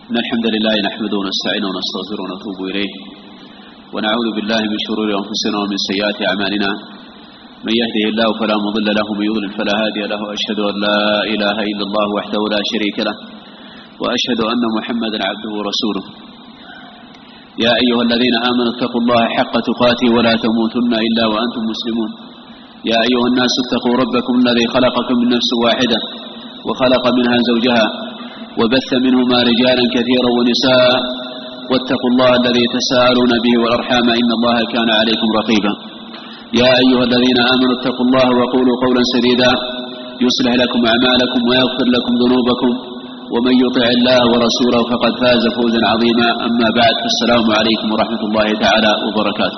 إن الحمد لله نحمده ونستعينه ونستغفره ونتوب إليه ونعوذ بالله من شرور أنفسنا ومن سيئات أعمالنا. من يهده الله فلا مضل له ومن يضلل فلا هادي له. وأشهد أن لا إله إلا الله وحده لا شريك له وأشهد أن محمدا عبده ورسوله. يا أيها الذين آمنوا اتقوا الله حق تقاته ولا تموتن إلا وأنتم مسلمون. يا أيها الناس اتقوا ربكم الذي خلقكم من نفس واحدة وخلق منها زوجها وبث منهما رجالا كثيرا ونساء واتقوا الله الذي تساءلون به والأرحام إن الله كان عليكم رقيبا. يا أيها الذين آمنوا اتقوا الله وقولوا قولا سديدا يصلح لكم أعمالكم ويغفر لكم ذنوبكم ومن يطع الله ورسوله فقد فاز فوزا عظيما. أما بعد فالسلام عليكم ورحمة الله تعالى وبركاته.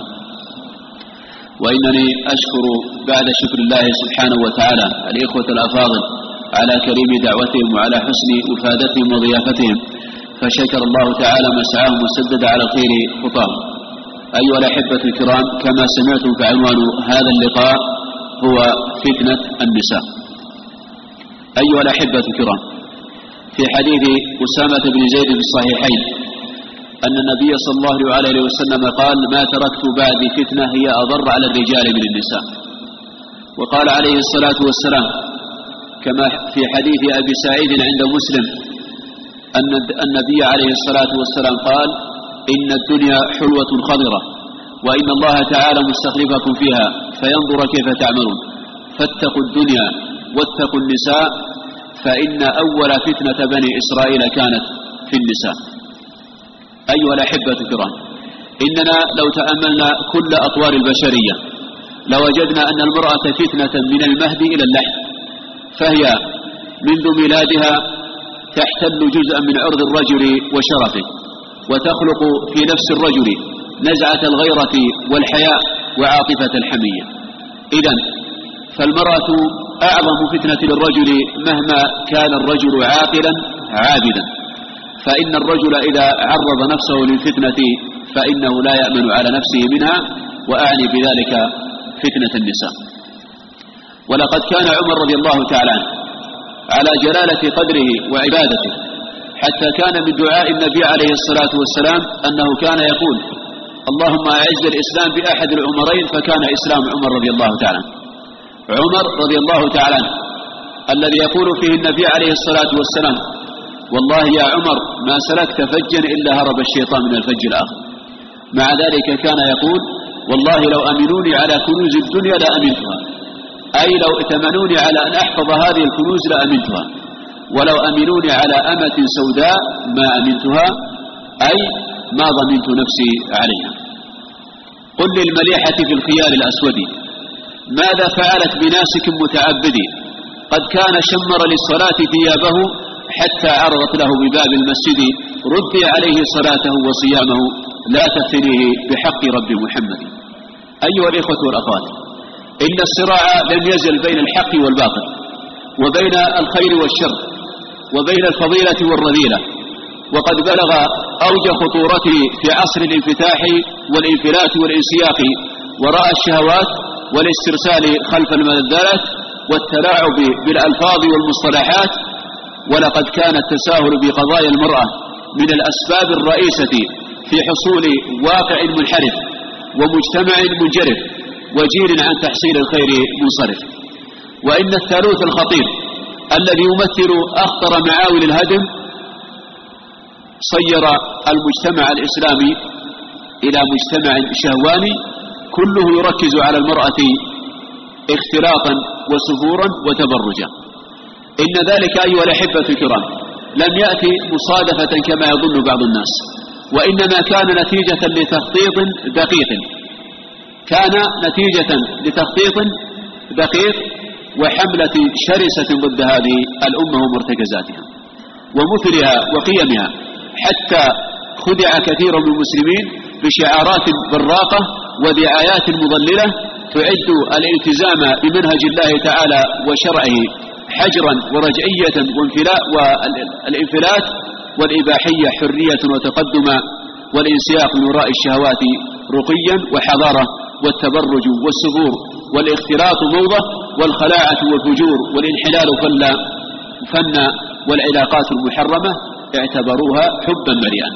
وإنني أشكر بعد شكر الله سبحانه وتعالى الإخوة الأفاضل على كريم دعوتهم وعلى حسن إفادتهم وضيافتهم، فشكر الله تعالى مسعاهم وسدد على خير خطاهم. أيها الأحبة الكرام، كما سمعتم فعنوان هذا اللقاء هو فتنة النساء. أيها الأحبة الكرام، في حديث أسامة بن زيد في الصحيحين أن النبي صلى الله عليه وسلم قال: ما تركت بعد فتنة هي أضر على الرجال من النساء. وقال عليه الصلاة والسلام كما في حديث أبي سعيد عند مسلم أن النبي عليه الصلاة والسلام قال: إن الدنيا حلوة خضرة وإن الله تعالى مستخلفكم فيها فينظر كيف تعملون، فاتقوا الدنيا واتقوا النساء فإن أول فتنة بني إسرائيل كانت في النساء. أيها الأحبة الكرام، إننا لو تأملنا كل أطوار البشرية لوجدنا أن المرأة فتنة من المهد إلى اللحد، فهي منذ ميلادها تحتل جزءا من عرض الرجل وشرفه، وتخلق في نفس الرجل نزعة الغيرة والحياء وعاطفة الحمية. إذن فالمرأة أعظم فتنة للرجل مهما كان الرجل عاقلا عابدا، فإن الرجل إذا عرض نفسه للفتنة فإنه لا يأمن على نفسه منها، وأعني بذلك فتنة النساء. ولقد كان عمر رضي الله تعالى عنه على جلالة قدره وعبادته حتى كان من دعاء النبي عليه الصلاة والسلام أنه كان يقول: اللهم أعز الإسلام بأحد العمرين، فكان إسلام عمر رضي الله تعالى عنه. عمر رضي الله تعالى عنه الذي يقول فيه النبي عليه الصلاة والسلام: والله يا عمر ما سلكت فجا إلا هرب الشيطان من الفج الآخر. مع ذلك كان يقول: والله لو أمنوني على كنوز الدنيا لأمنتها، أي لو ائتمنوني على أن أحفظ هذه الكنوز لأمنتها، ولو أمنوني على أمة سوداء ما أمنتها، أي ما ضمنت نفسي عليها. قل للمليحة في الخيار الأسود ماذا فعلت بناسك متعبد، قد كان شمر للصلاة ثيابه حتى عرضت له بباب المسجد، ردي عليه صلاته وصيامه لا تفتنيه بحق رب محمد. أيها الإخوة والأخوات، إن الصراع لم يزل بين الحق والباطل، وبين الخير والشر، وبين الفضيلة والرذيلة، وقد بلغ أوج خطورته في عصر الانفتاح والانفلات والانسياق وراء الشهوات والاسترسال خلف الملذات والتلاعب بالألفاظ والمصطلحات. ولقد كان التساهل بقضايا المرأة من الأسباب الرئيسة في حصول واقع منحرف ومجتمع منجرف وجيل عن تحصيل الخير منصرف. وإن الثالوث الخطير الذي يمثل أخطر معاول الهدم صير المجتمع الإسلامي إلى مجتمع شهواني كله يركز على المرأة اختلاطا وسفورا وتبرجا. إن ذلك أيها الأحبة الكرام لم يأتي مصادفة كما يظن بعض الناس، وإنما كان نتيجة لتخطيط دقيق، وحملة شرسة ضد هذه الأمة ومرتكزاتها ومثلها وقيمها، حتى خدع كثير من المسلمين بشعارات براقة ودعايات مضللة تعد الالتزام بمنهج الله تعالى وشرعه حجرا ورجعية والانفلات، والإباحية حرية وتقدما، والانسياق من وراء الشهوات رقيا وحضارة، والتبرج والسفور والاختلاط موضة، والخلاعة والفجور والانحلال فن، والعلاقات المحرمة اعتبروها حبا بريئا.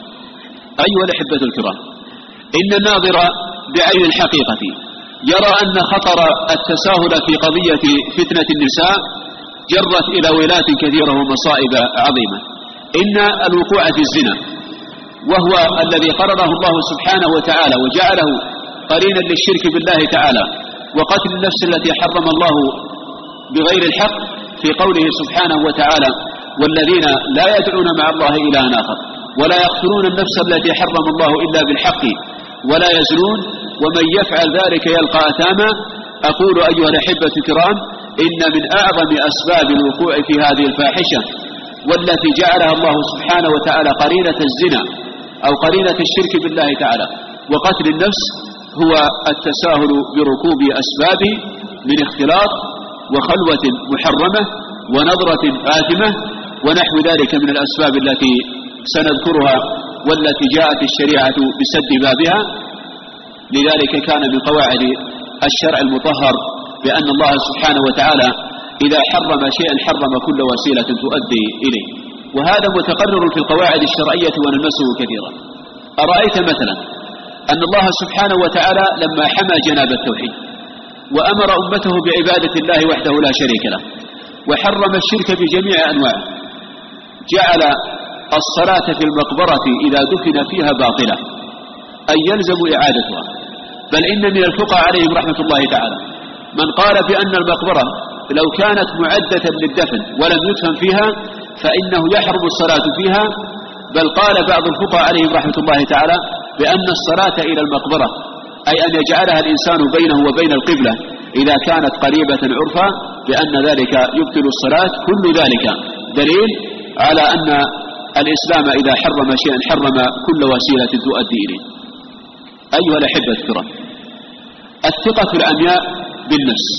أيها الأحبة الكرام، إن الناظر بعين الحقيقة يرى أن خطر التساهل في قضية فتنة النساء جرت إلى ويلات كثيرة ومصائب عظيمة. إن الوقوع في الزنا، وهو الذي قرره الله سبحانه وتعالى وجعله قرينا للشرك بالله تعالى وقتل النفس التي حرم الله بغير الحق في قوله سبحانه وتعالى: والذين لا يدعون مع الله إلها آخر ولا يقتلون النفس التي حرم الله إلا بالحق ولا يزنون ومن يفعل ذلك يلقى أثاما. أقول أيها الأحبة الكرام، إن من أعظم أسباب الوقوع في هذه الفاحشة والتي جعلها الله سبحانه وتعالى قرينة الزنا أو قرينة الشرك بالله تعالى وقتل النفس هو التساهل بركوب أسباب من اختلاط وخلوة محرمة ونظرة آثمة ونحو ذلك من الأسباب التي سنذكرها والتي جاءت الشريعة بسد بابها. لذلك كان من قواعد الشرع المطهر بأن الله سبحانه وتعالى إذا حرم شيئا حرم كل وسيلة تؤدي إليه، وهذا متقرر في القواعد الشرعية ونلمسه كثيرا. أرأيت مثلا أن الله سبحانه وتعالى لما حمى جناب التوحيد وأمر أمته بعبادة الله وحده لا شريك له وحرم الشرك بجميع أنواعه، جعل الصلاة في المقبرة إذا دفن فيها باطلة أي يلزم إعادتها. بل إن من الفقهاء عليهم رحمة الله تعالى من قال بأن المقبرة لو كانت معدة للدفن ولم يدفن فيها فإنه يحرم الصلاة فيها. بل قال بعض الفقهاء عليهم رحمة الله تعالى بأن الصلاة إلى المقبرة أي أن يجعلها الإنسان بينه وبين القبلة إذا كانت قريبة عرفا بأن ذلك يبطل الصلاة. كل ذلك دليل على أن الإسلام إذا حرم شيئا حرم كل وسيلة تؤدي إليه. أيها الأحبة الكرام، الثقة العمياء بالنفس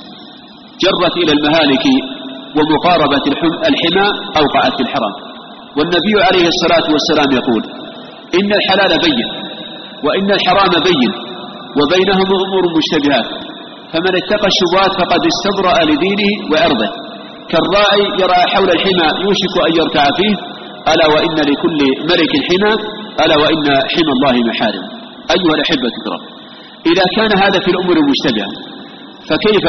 جرت إلى المهالك ومقاربة الحمى أوقعت في الحرام. والنبي عليه الصلاة والسلام يقول: إن الحلال بين وإن الحرام بين وبينهما أمور مشتبهات فمن اتقى الشبهات فقد استبرأ لدينه وعرضه كالراعي يرعى حول الحمى يوشك أن يرتع فيه ألا وإن لكل ملك حمى ألا وإن حمى الله محارم. أيها الأحبة الكرام، إذا كان هذا في الأمور المشتبهة فكيف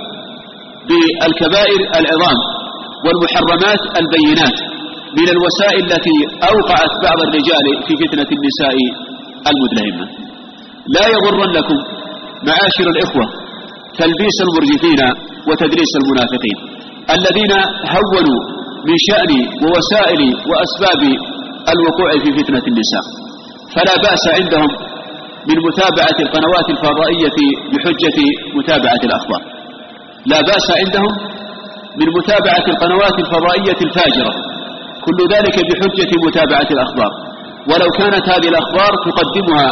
بالكبائر العظام والمحرمات البينات من الوسائل التي أوقعت بعض الرجال في فتنة النساء المدلهمة؟ لا يغرنكم معاشر الإخوة تلبيس المرجفين وتدريس المنافقين الذين هونوا من شأن ووسائل وأسباب الوقوع في فتنة النساء. فلا بأس عندهم من متابعة القنوات الفضائية بحجة متابعة الأخبار، لا بأس عندهم من متابعة القنوات الفضائية الفاجرة، كل ذلك بحجة متابعة الأخبار، ولو كانت هذه الأخبار تقدمها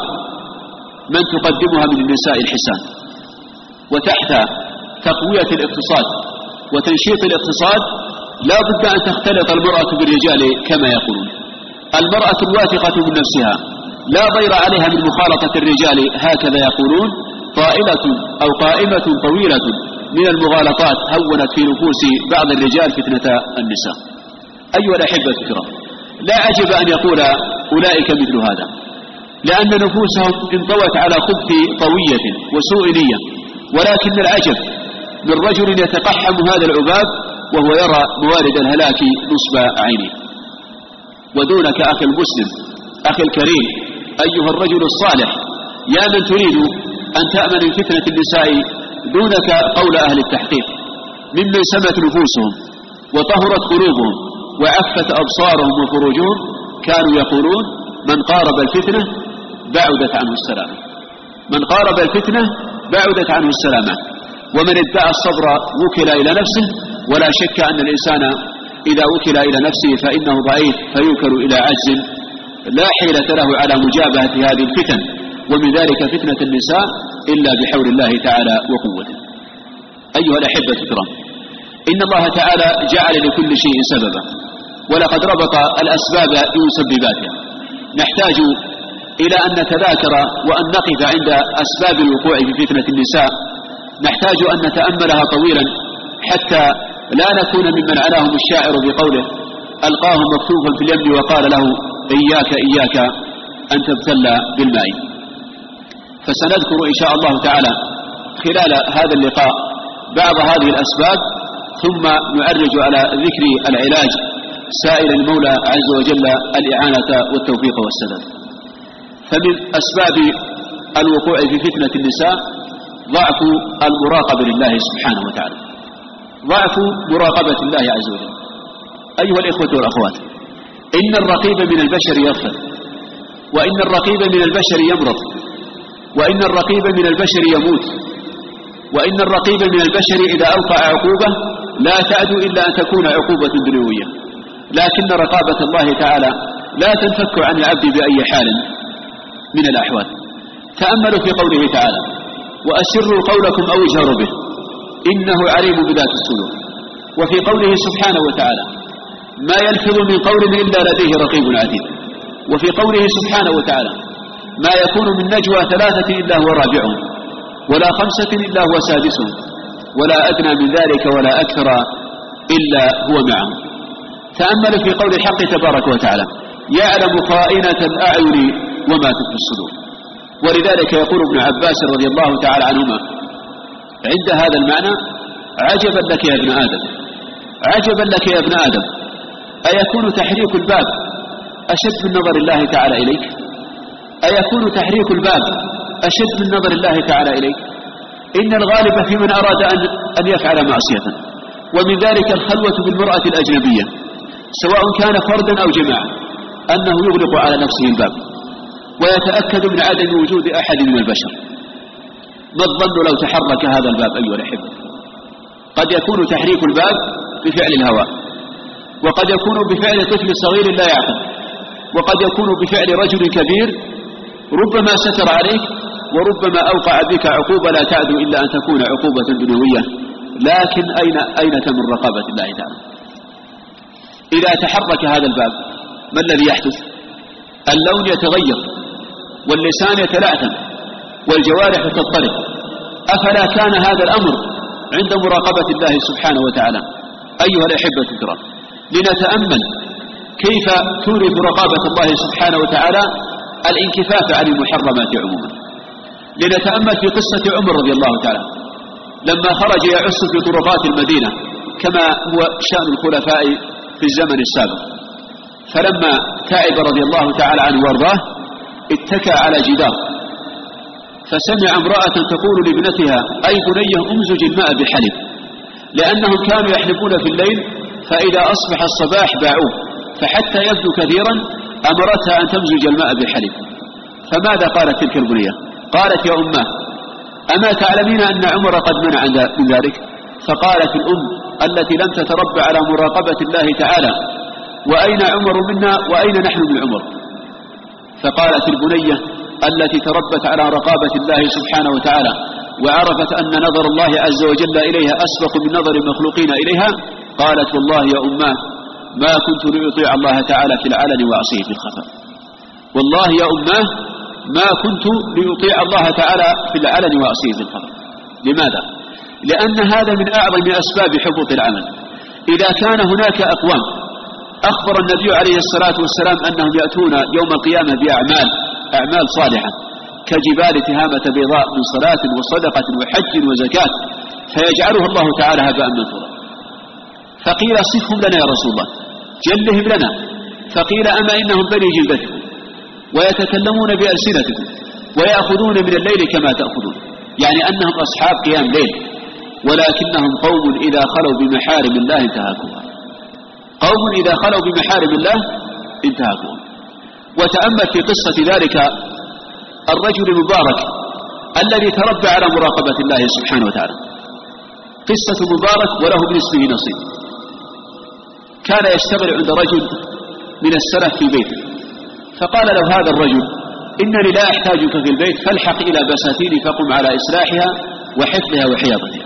من تقدمها من النساء الحسان. وتحت تقوية الاقتصاد وتنشيط الاقتصاد لا بد أن تختلط المرأة بالرجال كما يقولون. المرأة الواثقة من نفسها لا ضير عليها من مخالطة الرجال هكذا يقولون، طائلة أو قائمة طويلة من المغالطات هونت في نفوس بعض الرجال فتنة النساء. أيها الأحبة الكرام، لا عجب أن يقول أولئك مثل هذا، لأن نفوسهم انطوت على خبث طوية وسوء نية. ولكن العجب من رجل يتقحم هذا العباب وهو يرى موارد الهلاك نصب عينه. ودونك أخي المسلم أخي الكريم أيها الرجل الصالح، يا من تريد أن تأمن من فتنة النساء، دونك قول أهل التحقيق ممن سمت نفوسهم وطهرت قلوبهم وعفت أبصارهم وفروجهم، كانوا يقولون: من قارب الفتنة بعدت عنه السلامة، من قارب الفتنة بعدت عنه السلامة. ومن ادعى الصبر وكل إلى نفسه، ولا شك أن الإنسان إذا وكل إلى نفسه فإنه ضعيف فيوكل إلى عجز لا حيلة له على مجابهة هذه الفتن، ومن ذلك فتنة النساء إلا بحول الله تعالى وقوته. أيها الأحبة الكرام، إن الله تعالى جعل لكل شيء سببا، ولقد ربط الأسباب بمسبباتها. نحتاج إلى أن نتذاكر وأن نقف عند أسباب الوقوع في فتنة النساء، نحتاج أن نتأملها طويلا حتى لا نكون ممن عناهم الشاعر بقوله: ألقاه مكتوفا في اليم وقال له إياك إياك أن تبتلى بالماء. فسنذكر إن شاء الله تعالى خلال هذا اللقاء بعض هذه الأسباب، ثم نعرج على ذكر العلاج سائل المولى عز وجل الإعانة والتوفيق والسداد. فمن أسباب الوقوع في فتنة النساء ضعف المراقبة لله سبحانه وتعالى، ضعف مراقبة الله عز وجل. أيها الإخوة والأخوات، إن الرقيب من البشر يغفل، وإن الرقيب من البشر يمرض، وإن الرقيب من البشر يموت، وإن الرقيب من البشر إذا أوقع عقوبة لا تعدو إلا أن تكون عقوبة دنيوية، لكن رقابة الله تعالى لا تنفك عن العبد بأي حال من الأحوال. تأملوا في قوله تعالى: وأسروا قولكم أو اجهروا به إنه عليم بذات الصدور. وفي قوله سبحانه وتعالى: ما يلفظ من قول إلا لديه رقيب عتيد. وفي قوله سبحانه وتعالى: ما يكون من نجوى ثلاثة إلا هو رابعهم ولا خمسة إلا هو سادسهم ولا أدنى من ذلك ولا أكثر إلا هو معهم. تأملوا في قول الحق تبارك وتعالى: يعلم خائنة الأعين وما تخفي الصدور. ولذلك يقول ابن عباس رضي الله تعالى عنهما عند هذا المعنى: عجبا لك يا ابن آدم، عجبا لك يا ابن آدم، أيكون تحريك الباب أشد من نظر الله تعالى إليك؟ أيكون تحريك الباب أشد من نظر الله تعالى إليك؟ إن الغالب في من أراد أن يفعل معصية، ومن ذلك الخلوة بالمرأة الأجنبية سواء كان فردا أو جماعة، أنه يغلق على نفسه الباب ويتأكد من عدم وجود أحد من البشر. ما الظن لو تحرك هذا الباب أيها الأحبة؟ قد يكون تحريك الباب بفعل الهوى، وقد يكون بفعل طفل صغير لا يعقل، وقد يكون بفعل رجل كبير ربما ستر عليك، وربما أوقع بك عقوبة لا تعدو إلا أن تكون عقوبة دنيوية. لكن أين تمر رقابة الله تعالى؟ إذا تحرك هذا الباب ما الذي يحدث؟ اللون يتغير، واللسان يتلعثم، والجوارح تضطرب. أفلا كان هذا الأمر عند مراقبة الله سبحانه وتعالى؟ أيها الأحبة الكرام، لنتأمل كيف تورث رقابة الله سبحانه وتعالى الانكفاف عن المحرمات عموما. لنتأمل في قصة عمر رضي الله تعالى لما خرج يعس في طرقات المدينة كما هو شأن الخلفاء في الزمن السابق. فلما تعب رضي الله تعالى عنه وارضاه اتكى على جدار، فسمع امرأة تقول لابنتها: أي بنيه أمزج الماء بحلب، لأنهم كانوا يحلبون في الليل فإذا أصبح الصباح باعوه، فحتى يبدو كثيرا أمرتها أن تمزج الماء بحلب. فماذا قالت تلك البنية؟ قالت: يا أماه، أما تعلمين أن عمر قد منع من ذلك؟ فقالت الأم التي لم تتربى على مراقبة الله تعالى: وأين عمر منا وأين نحن من عمر؟ فقالت البنية التي تربت على رقابة الله سبحانه وتعالى وعرفت أن نظر الله عز وجل إليها أسبق من نظر المخلوقين إليها، قالت: والله يا أماه ما كنت لأطيع الله تعالى في العلن وأعصيه في الخفاء. والله يا أماه ما كنت لأطيع الله تعالى في العلن وأعصيه في الخفاء. لماذا؟ لأن هذا من أعظم أسباب حبوط العمل. إذا كان هناك أقوام أخبر النبي عليه الصلاة والسلام أنهم يأتون يوم القيامة بأعمال صالحة كجبال تهامة بيضاء من صلاة وصدقة وحج وزكاة، فيجعله الله تعالى هباء منثورا. فقيل: صفهم لنا يا رسول الله، جلهم لنا. فقيل: أما إنهم بني جلدتكم ويتكلمون بألسنتكم ويأخذون من الليل كما تأخذون، يعني أنهم أصحاب قيام ليل، ولكنهم قوم إذا خلوا بمحارم الله انتهكوها، قوم إذا خلوا بمحارم الله انتهكوها. وتأمل في قصة ذلك الرجل المبارك الذي تربى على مراقبة الله سبحانه وتعالى. قصة مبارك وله بنسبه نصيب. كان يشتغل عند رجل من السلف في بيته، فقال له هذا الرجل: إنني لا أحتاجك في البيت، فالحق إلى بساتيني فقم على إصلاحها وحفظها وحياضتها.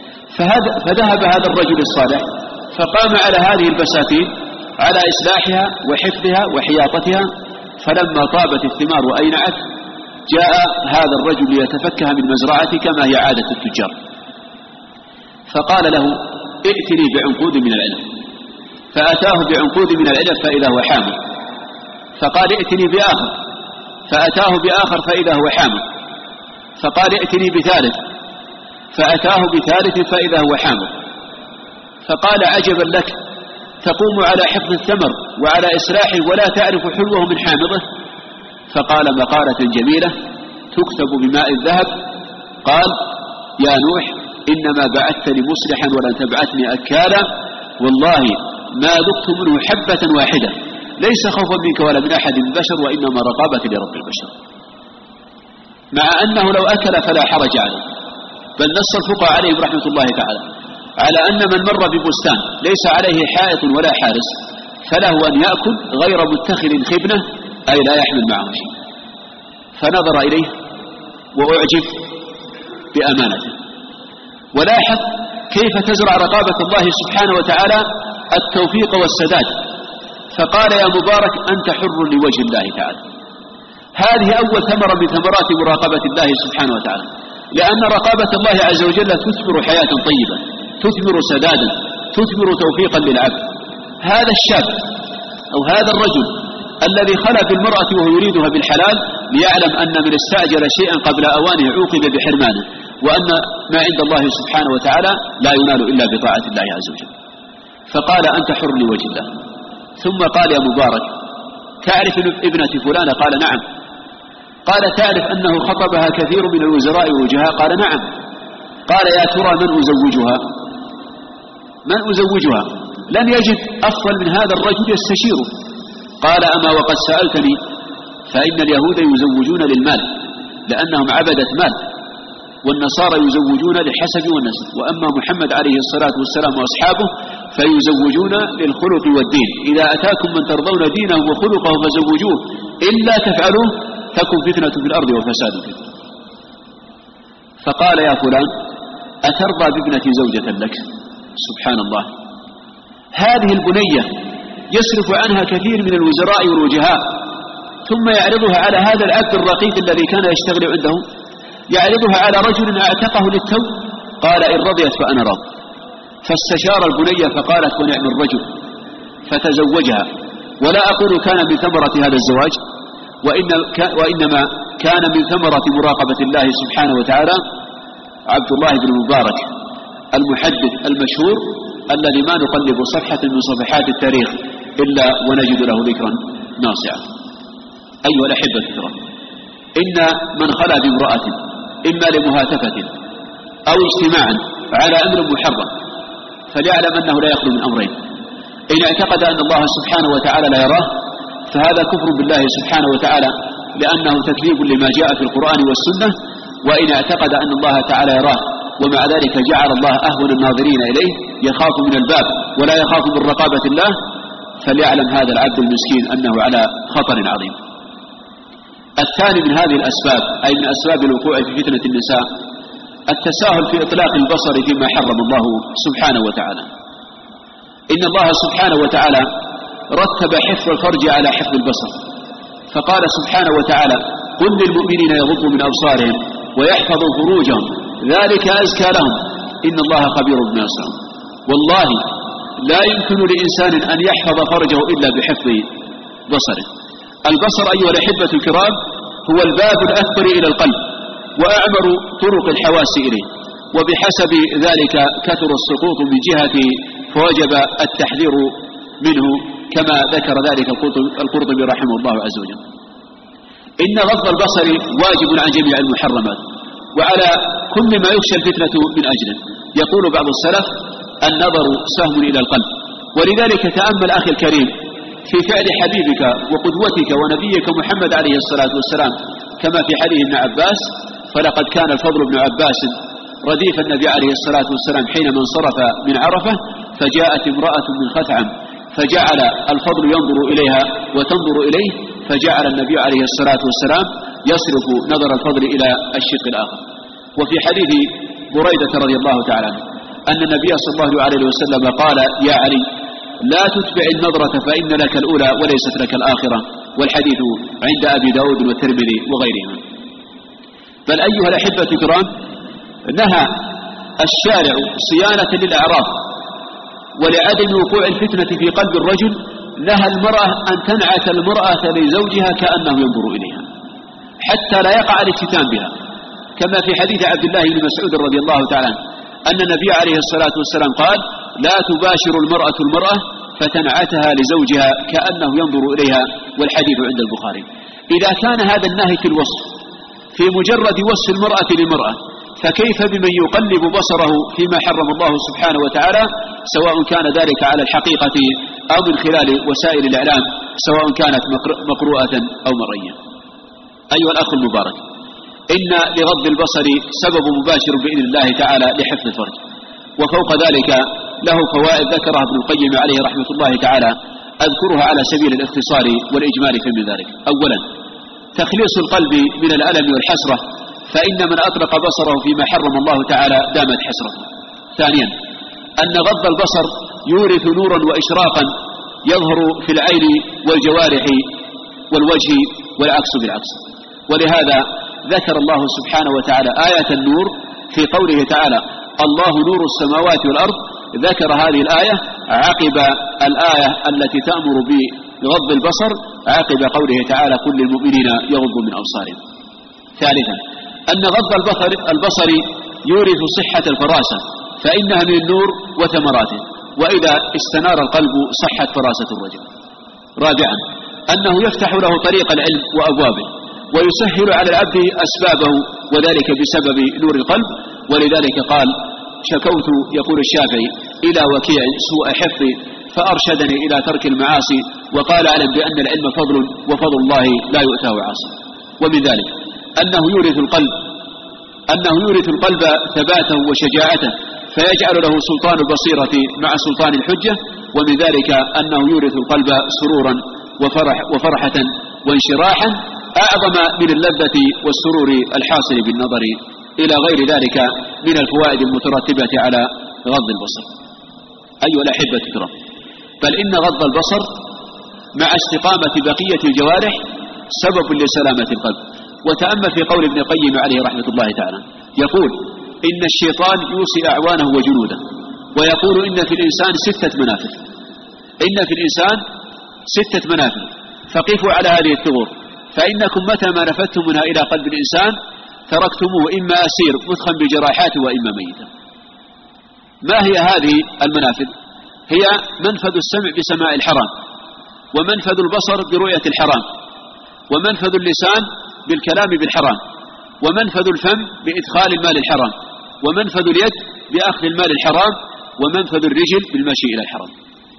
فذهب هذا الرجل الصالح فقام على هذه البساتين على إصلاحها وحفظها وحياطتها. فلما طابت الثمار وأينعت جاء هذا الرجل ليتفكها من مزرعته كما هي عادة التجار، فقال له: ائتني بعنقود من العنب. فأتاه بعنقود من العنب فإذا هو حامل، فقال ائتني بآخر، فأتاه بآخر فإذا هو حامل، فقال ائتني بثالث، فأتاه بثالث فإذا هو حامل، فقال عجبا لك، تقوم على حفظ الثمر وعلى إصلاحه ولا تعرف حلوه من حامضه؟ فقال مقالة جميلة تكتب بماء الذهب. قال يا نوح إنما بعثتني مصلحا ولن تبعثني أكالا، والله ما ذقت منه حبة واحدة، ليس خوفا منك ولا من أحد من البشر، وإنما رقابة لرب البشر. مع أنه لو أكل فلا حرج عليه، بل نص الفقهاء عليه رحمة الله تعالى على أن من مر ببستان ليس عليه حائط ولا حارس فله أن يأكل غير متخذ خبنة، أي لا يحمل معه شيء. فنظر إليه وأعجب بأمانته. ولاحظ كيف تزرع رقابة الله سبحانه وتعالى التوفيق والسداد، فقال يا مبارك أنت حر لوجه الله تعالى. هذه أول ثمرة من ثمرات مراقبة الله سبحانه وتعالى، لأن رقابة الله عز وجل تثمر حياة طيبة، تثمر سدادا، تثمر توفيقا للعبد. هذا الشاب أو هذا الرجل الذي خلى بالمرأة وهو يريدها بالحلال ليعلم أن من استعجل شيئا قبل أوانه عوقب بحرمانه، وأن ما عند الله سبحانه وتعالى لا ينال إلا بطاعة الله عز وجل. فقال أنت حر لوجه الله. ثم قال يا مبارك تعرف ابنة فلانة؟ قال نعم. قال تعرف أنه خطبها كثير من الوزراء والوجهاء؟ قال نعم. قال يا ترى من أزوجها؟ من أزوجها؟ لن يجد أفضل من هذا الرجل يستشيره. قال أما وقد سألتني، فإن اليهود يزوجون للمال لأنهم عبدة مال، والنصارى يزوجون للحسب والنسب، وأما محمد عليه الصلاة والسلام وأصحابه فيزوجون للخلق والدين. إذا أتاكم من ترضون دينه وخلقه فزوجوه، إلا تفعلوه تكن فتنة في الأرض وفساد كبير. فقال يا فلان أترضى بابنتي زوجة لك؟ سبحان الله، هذه البنية يصرف عنها كثير من الوزراء والوجهاء، ثم يعرضها على هذا العبد الرقيق الذي كان يشتغل عنده، يعرضها على رجل أعتقه للتو. قال إن رضيت فأنا راض. فاستشار البنية فقالت ونعم الرجل، فتزوجها. ولا أقول كان من ثمرة هذا الزواج، وإنما كان من ثمرة مراقبة الله سبحانه وتعالى عبد الله بن مبارك المحدث المشهور الذي ما نقلب صفحة من صفحات التاريخ إلا ونجد له ذكرا ناصعا. أيها الأحبة الكرام، إن من خلا بامرأة إما لمهاتفة أو اجتماعا على أمر محرم فليعلم أنه لا يخلو من أمرين: إن اعتقد أن الله سبحانه وتعالى لا يراه فهذا كفر بالله سبحانه وتعالى لأنه تكذيب لما جاء في القرآن والسنة، وإن اعتقد أن الله تعالى يراه ومع ذلك جعل الله أهون الناظرين إليه يخاف من الباب ولا يخاف من رقابة الله، فليعلم هذا العبد المسكين أنه على خطر عظيم. الثاني من هذه الأسباب، أي من أسباب الوقوع في فتنة النساء، التساهل في إطلاق البصر فيما حرم الله سبحانه وتعالى. إن الله سبحانه وتعالى رتب حفظ الفرج على حفظ البصر، فقال سبحانه وتعالى قل للمؤمنين يغضوا من أبصارهم ويحفظوا فروجهم ذلك أزكى لهم إن الله خبير بما يصنعون. والله لا يمكن لإنسان أن يحفظ فرجه إلا بحفظ بصره. البصر أيها الأحبة الكرام هو الباب الأكبر إلى القلب وأعمر طرق الحواس إليه، وبحسب ذلك كثر السقوط من جهته فوجب التحذير منه كما ذكر ذلك القرطبي رحمه الله عز وجل. إن غض البصر واجب عن جميع المحرمات وعلى كل ما يخشى الفتنة من أجله. يقول بعض السلف النظر سهم إلى القلب، ولذلك تأمل أخي الكريم في فعل حبيبك وقدوتك ونبيك محمد عليه الصلاة والسلام كما في حديث ابن عباس: فلقد كان الفضل بن عباس رديف النبي عليه الصلاة والسلام حينما انصرف من عرفة فجاءت امرأة من خثعم فجعل الفضل ينظر إليها وتنظر إليه، فجعل النبي عليه الصلاة والسلام يصرف نظر الفضل إلى الشق الآخر. وفي حديث بريدة رضي الله تعالى عنه أن النبي صلى الله عليه وسلم قال: يا علي لا تتبع النظرة فإن لك الأولى وليست لك الآخرة. والحديث عند أبي داود والترمذي وغيرهما. بل أيها الأحبة الكرام، نهى الشارع صيانة للأعراض ولعدم وقوع الفتنة في قلب الرجل نهى المرأة أن تنعت المرأة لزوجها كأنه ينظر إليها حتى لا يقع الافتتان بها، كما في حديث عبد الله بن مسعود رضي الله تعالى عنه أن النبي عليه الصلاة والسلام قال: لا تباشر المرأة فتنعتها لزوجها كأنه ينظر إليها، والحديث عند البخاري. إذا كان هذا النهي في الوصف في مجرد وصف المرأة للمرأة، فكيف بمن يقلب بصره فيما حرم الله سبحانه وتعالى، سواء كان ذلك على الحقيقة أو من خلال وسائل الإعلام، سواء كانت مقروءة أو مرئية. أيها الأخ المبارك، إن لغض البصر سبب مباشر بإذن الله تعالى لحفظ الفرج، وفوق ذلك له فوائد ذكرها ابن القيم عليه رحمة الله تعالى، أذكرها على سبيل الاختصار والإجمال من ذلك. أولا، تخليص القلب من الألم والحسرة، فإن من أطلق بصره فيما حرم الله تعالى دامت حسرته. ثانيا، أن غض البصر يورث نورا وإشراقا يظهر في العين والجوارح والوجه، والعكس بالعكس. ولهذا ذكر الله سبحانه وتعالى آية النور في قوله تعالى: الله نور السماوات والأرض. ذكر هذه الآية عقب الآية التي تأمر بغض البصر، عقب قوله تعالى: كل المؤمنين يغضوا من أبصارهم. ثالثا، أن غض البصر يورث صحة الفراسة، فإنها من النور وثمراته، وإذا استنار القلب صحت فراسة الرجل. رابعا، أنه يفتح له طريق العلم وأبوابه، ويسهل على العبد أسبابه، وذلك بسبب نور القلب. ولذلك قال: شكوت، يقول الشافعي، إلى وكيع سوء حفظي فأرشدني إلى ترك المعاصي، وقال: أعلم بأن العلم فضل، وفضل الله لا يؤتاه عاصي. ومن ذلك أنه يورث القلب ثباته وشجاعته، فيجعل له سلطان البصيرة مع سلطان الحجة. ومن ذلك أنه يورث القلب سرورا وفرحة وانشراحا أعظم من اللذة والسرور الحاصل بالنظر، إلى غير ذلك من الفوائد المترتبة على غض البصر. أيها الأحبة الكرام، بل إن غض البصر مع استقامة بقية الجوارح سبب لسلامة القلب. وتأمل في قول ابن القيم عليه رحمة الله تعالى، يقول: إن الشيطان يوصي أعوانه وجنوده، ويقول: إن في الإنسان 6 منافذ، إن في الإنسان 6 منافذ، فقفوا على هذه الثغور، فإنكم متى ما نفذتم منها إلى قلب الإنسان تركتموه إما أسير مدخن بجراحات وإما ميتا. ما هي هذه المنافذ؟ هي منفذ السمع بسماع الحرام، ومنفذ البصر برؤية الحرام، ومنفذ اللسان بالكلام بالحرام، ومنفذ الفم بإدخال المال الحرام، ومنفذ اليد بأخذ المال الحرام، ومنفذ الرجل بالمشي إلى الحرام.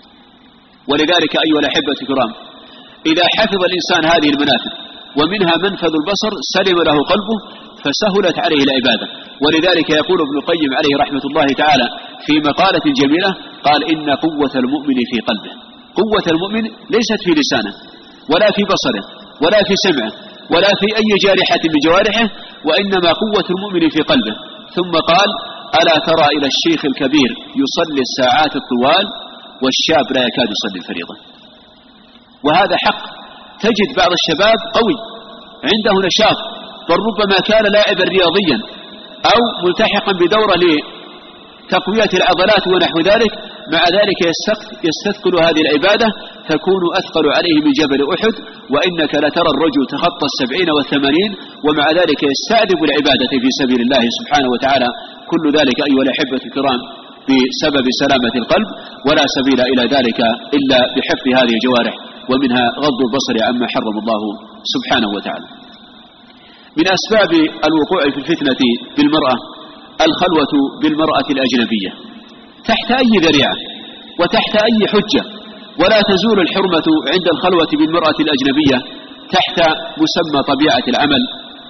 ولذلك أيها الأحبة الكرام، إذا حفظ الإنسان هذه المنافذ ومنها منفذ البصر سلم له قلبه، فسهلت عليه العبادة. ولذلك يقول ابن القيم عليه رحمة الله تعالى في مقالة جميلة، قال: إن قوة المؤمن في قلبه. قوة المؤمن ليست في لسانه، ولا في بصره، ولا في سمعه، ولا في أي جارحة من جوارحه، وإنما قوة المؤمن في قلبه. ثم قال: ألا ترى إلى الشيخ الكبير يصلي الساعات الطوال، والشاب لا يكاد يصلي الفريضة. وهذا حق. تجد بعض الشباب قوي عنده نشاط، بل ربما كان لاعبا رياضيا أو ملتحقا بدورة لتقوية العضلات ونحو ذلك، مع ذلك يستثقل هذه العبادة، تكون أثقل عليه من جبل أحد. وإنك لترى الرجل تخطى 70 و80، ومع ذلك يستعذب العبادة في سبيل الله سبحانه وتعالى. كل ذلك أيها الأحبة الكرام بسبب سلامة القلب، ولا سبيل إلى ذلك إلا بحفظ هذه الجوارح، ومنها غض البصر عما حرم الله سبحانه وتعالى. من أسباب الوقوع في الفتنة بالمرأة الخلوة بالمرأة الأجنبية تحت أي ذريعة وتحت أي حجة، ولا تزول الحرمة عند الخلوة بالمرأة الأجنبية تحت مسمى طبيعة العمل.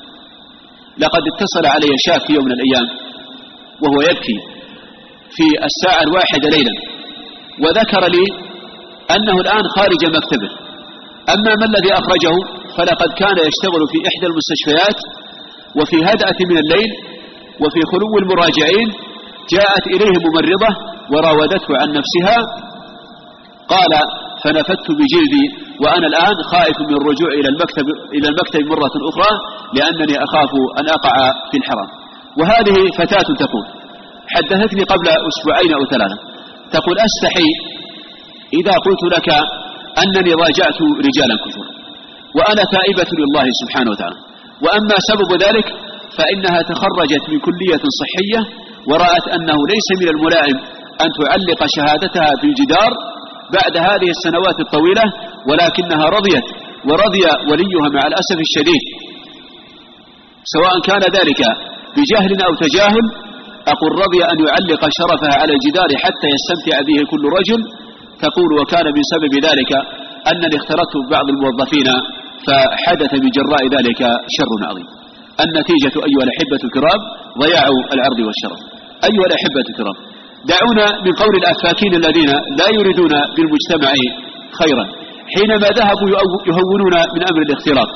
لقد اتصل علي شاب في يوم من الأيام وهو يبكي في 1:00 ليلا، وذكر لي أنه الآن خارج مكتبه. أما ما الذي أخرجه فلقد كان يشتغل في إحدى المستشفيات، وفي هدأة من الليل وفي خلو المراجعين جاءت إليه ممرضة وراودته عن نفسها. قال: فنفدت بجلدي، وأنا الآن خائف من الرجوع إلى المكتب مرة أخرى، لأنني أخاف أن أقع في الحرام. وهذه فتاة تقول، حدثتني قبل 2 أو 3، تقول أستحي إذا قلت لك أنني راجعت رجالا كثر وأنا تائبة لله سبحانه وتعالى، وأما سبب ذلك فإنها تخرجت من كلية صحية ورأت أنه ليس من الملائم أن تعلق شهادتها في الجدار بعد هذه السنوات الطويلة، ولكنها رضيت ورضي وليها مع الأسف الشديد، سواء كان ذلك بجهل أو تجاهل. أقول رضي أن يعلق شرفها على الجدار حتى يستمتع به كل رجل. تقول وكان من سبب ذلك أنني اختلطت ببعض الموظفين فحدث من جراء ذلك شر عظيم. النتيجة أيها الأحبة الكرام ضياع العرض والشرف. أيها الأحبة الكرام، دعونا من قول الأفاكين الذين لا يريدون بالمجتمع خيرا حينما ذهبوا يهونون من أمر الاختلاط،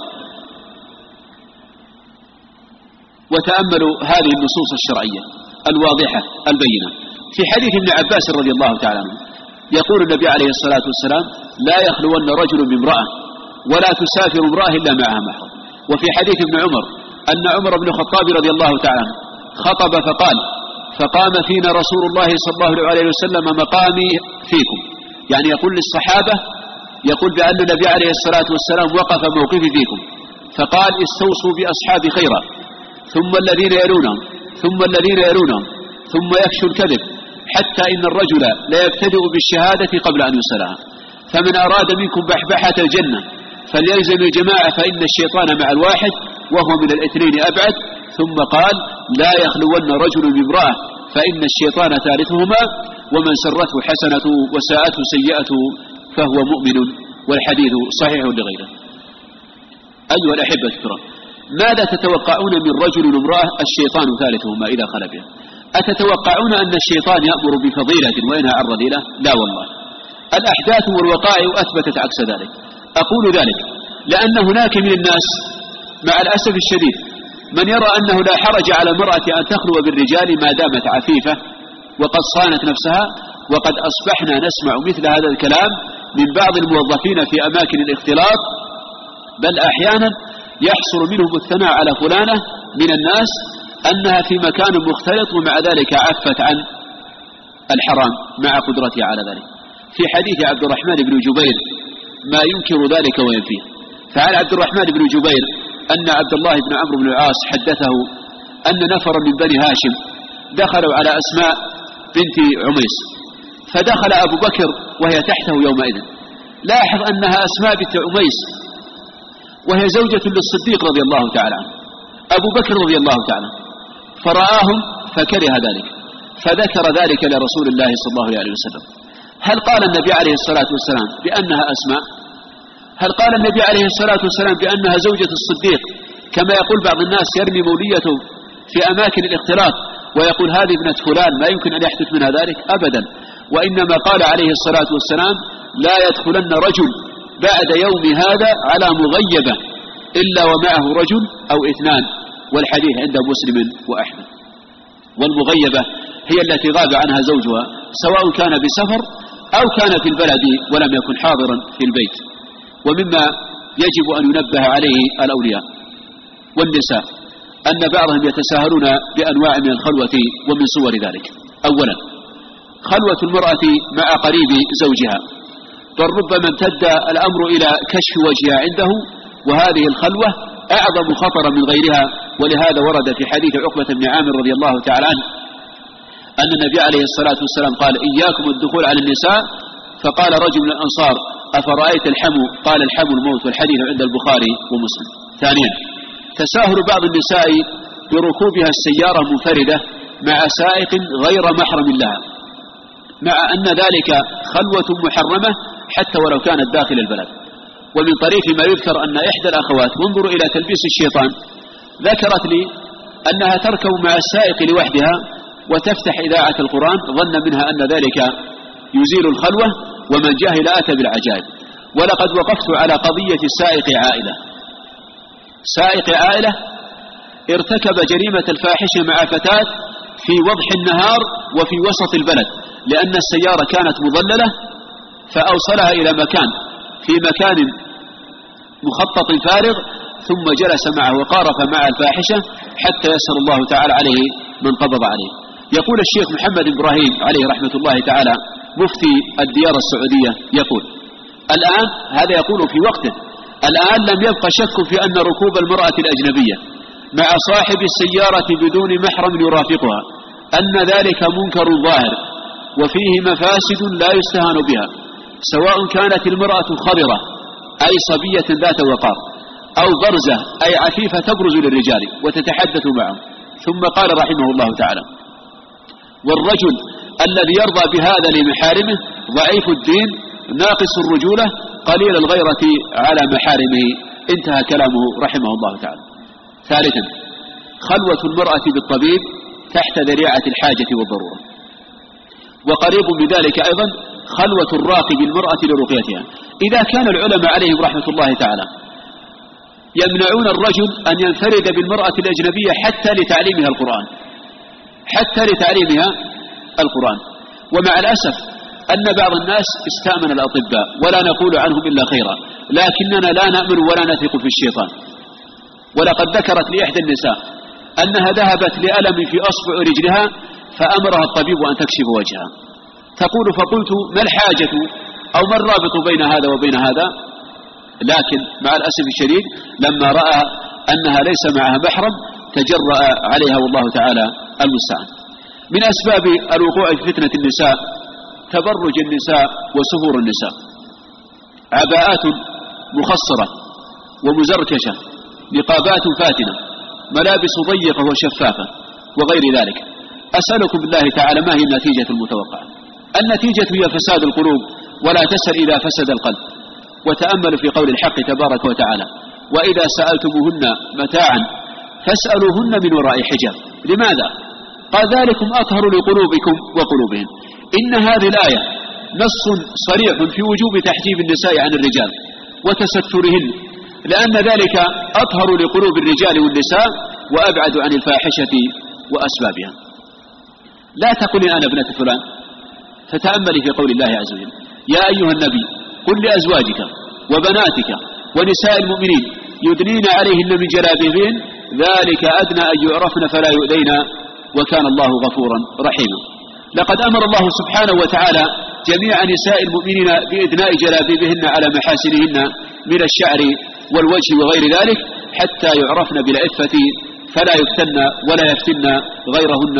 وتأملوا هذه النصوص الشرعية الواضحة البينة. في حديث ابن عباس رضي الله تعالى عنه يقول النبي عليه الصلاة والسلام: لا يخلون رجل بامرأة ولا تسافر امرأة إلا معها محرم. وفي حديث ابن عمر أن عمر بن الخطاب رضي الله تعالى عنه خطب فقال: فقام فينا رسول الله صلى الله عليه وسلم مقامي فيكم، يعني يقول للصحابة، يقول بأن النبي عليه الصلاة والسلام وقف موقفي فيكم، فقال: استوصوا بأصحابي خيرا، ثم الذين يلونهم، ثم الذين يلونهم، ثم يفشوا الكذب، حتى إن الرجل لا يبتدئ بالشهادة قبل أن يسألها، فمن أراد منكم بحبحة الجنة فليلزم الجماعة فإن الشيطان مع الواحد وهو من الاثنين أبعد. ثم قال: لا يخلون رجل بامرأة فإن الشيطان ثالثهما، ومن سرته حسنته وساءته سيئته فهو مؤمن. والحديث صحيح لغيره. أيها الأحبة الكرام، ماذا تتوقعون من رجل وامرأة الشيطان ثالثهما إذا خلا بها؟ أتتوقعون أن الشيطان يأمر بفضيلة وينهى عن رذيلة؟ لا والله، الأحداث والوقائع أثبتت عكس ذلك. أقول ذلك لأن هناك من الناس مع الأسف الشديد من يرى أنه لا حرج على المرأة أن تخلو بالرجال ما دامت عفيفة وقد صانت نفسها، وقد أصبحنا نسمع مثل هذا الكلام من بعض الموظفين في أماكن الاختلاط، بل أحيانا يحصل منهم الثناء على فلانة من الناس أنها في مكان مختلط ومع ذلك عفت عن الحرام مع قدرتها على ذلك. في حديث عبد الرحمن بن جبير ما ينكر ذلك وينفيه. فعن عبد الرحمن بن جبير أن عبد الله بن عمرو بن العاص حدثه أن نفر من بني هاشم دخلوا على أسماء بنت عميس، فدخل أبو بكر وهي تحته يومئذ. لاحظ أنها أسماء بنت عميس وهي زوجة للصديق رضي الله تعالى عنه، أبو بكر رضي الله تعالى، فرآهم فكره ذلك، فذكر ذلك لرسول الله صلى الله عليه وسلم. هل قال النبي عليه الصلاة والسلام بأنها أسماء؟ هل قال النبي عليه الصلاة والسلام بأنها زوجة الصديق كما يقول بعض الناس يرمي موليته في أماكن الاختلاط ويقول هذه ابنة فلان ما يمكن أن يحدث منها ذلك؟ أبدا، وإنما قال عليه الصلاة والسلام: لا يدخلن رجل بعد يوم هذا على مغيبة إلا ومعه رجل أو اثنان، والحديث عند مسلم وأحمد. والمغيبة هي التي غاب عنها زوجها سواء كان بسفر أو كان في البلد ولم يكن حاضرا في البيت. ومما يجب أن ينبه عليه الأولياء والنساء أن بعضهم يتساهلون بأنواع من الخلوة ومن صور ذلك. أولا، خلوة المرأة مع قريب زوجها، بل ربما امتد الأمر إلى كشف وجهها عنده، وهذه الخلوة أعظم خطرا من غيرها. ولهذا ورد في حديث عقبة بن عامر رضي الله تعالى عنه أن النبي عليه الصلاة والسلام قال: إياكم الدخول على النساء. فقال رجل من الأنصار: أفرأيت الحمو؟ قال: الحمو الموت. والحديث عند البخاري ومسلم. ثانيا، تساهل بعض النساء بركوبها السيارة منفردة مع سائق غير محرم لها، مع أن ذلك خلوة محرمة حتى ولو كانت داخل البلد. ومن طريق ما يذكر أن إحدى الأخوات، وانظروا إلى تلبيس الشيطان، ذكرت لي أنها تركب مع السائق لوحدها وتفتح إذاعة القرآن، ظن منها أن ذلك يزيل الخلوة، ومن جاهل أتى بالعجائب. ولقد وقفت على قضية سائق عائلة. سائق عائلة ارتكب جريمة الفاحشة مع فتاة في وضح النهار وفي وسط البلد، لأن السيارة كانت مظللة، فأوصلها إلى مكان في مكان مخطط فارغ، ثم جلس معه وقارف مع الفاحشة حتى يسر الله تعالى عليه من قبض عليه. يقول الشيخ محمد إبراهيم عليه رحمة الله تعالى مفتي الديار السعودية يقول الآن، هذا يقول في وقته، الآن لم يبقى شك في أن ركوب المرأة الأجنبية مع صاحب السيارة بدون محرم يرافقها أن ذلك منكر ظاهر وفيه مفاسد لا يستهان بها، سواء كانت المرأة خضرة أي صبية ذات وقار، أو برزة أي عفيفة تبرز للرجال وتتحدث معهم. ثم قال رحمه الله تعالى: والرجل الذي يرضى بهذا لمحارمه ضعيف الدين ناقص الرجولة قليل الغيرة على محارمه. انتهى كلامه رحمه الله تعالى. ثالثا، خلوة المرأة بالطبيب تحت ذريعة الحاجة والضرورة. وقريب بذلك أيضا خلوة الراقي بالمرأة لرقيتها. إذا كان العلماء عليهم رحمة الله تعالى يمنعون الرجل أن ينفرد بالمرأة الأجنبية حتى لتعليمها القرآن، ومع الأسف أن بعض الناس استأمن الأطباء ولا نقول عنهم إلا خيرا، لكننا لا نأمن ولا نثق في الشيطان. ولقد ذكرت لإحدى النساء أنها ذهبت لألم في أصبع رجلها فأمرها الطبيب أن تكشف وجهها، تقول: فقلت: ما الحاجة أو ما الرابط بين هذا وبين هذا؟ لكن مع الأسف الشديد لما رأى أنها ليس معها محرم تجرأ عليها، والله تعالى المستعان. من أسباب الوقوع في فتنة النساء تبرج النساء وسفور النساء، عباءات مخصرة ومزركشة، نقابات فاتنة، ملابس ضيقة وشفافة وغير ذلك. أسألكم بالله تعالى ما هي النتيجة المتوقعة؟ النتيجة هي فساد القلوب، ولا تسأل إذا فسد القلب. وتأملوا في قول الحق تبارك وتعالى: وإذا سألتموهن متاعا فاسألوهن من وراء حجاب. لماذا؟ قال: ذلكم أطهر لقلوبكم وقلوبهم. إن هذه الآية نص صريح في وجوب تحجيب النساء عن الرجال وتسترهن، لأن ذلك أطهر لقلوب الرجال والنساء وأبعد عن الفاحشة وأسبابها. لا تقولي أنا ابنة فلان، فتأملي في قول الله عز وجل: يا أيها النبي قل لأزواجك وبناتك ونساء المؤمنين يدنين عليهن من جلابيبهن ذلك أدنى أن يعرفن فلا يؤذين وكان الله غفورا رحيما. لقد أمر الله سبحانه وتعالى جميع نساء المؤمنين بإدناء جلابيبهن على محاسنهن من الشعر والوجه وغير ذلك حتى يعرفن بالعفة فلا يفتن ولا يفتن غيرهن،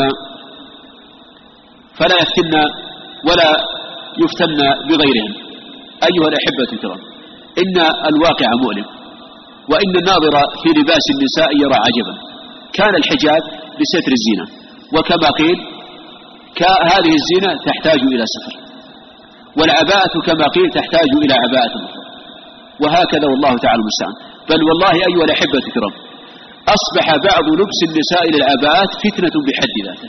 فلا يفتن ولا يفتن بغيرهن. أيها الأحبة الكرام، إن الواقع مؤلم، وإن الناظر في لباس النساء يرى عجبا. كان الحجاب لستر الزينة، وكما قيل هذه الزينة تحتاج إلى ستر، والعباءة كما قيل تحتاج إلى عباءة أخرى، وهكذا والله تعالى المستعان. بل والله أيها الأحبة الكرام أصبح بعض لبس النساء للعباءات فتنة بحد ذاته.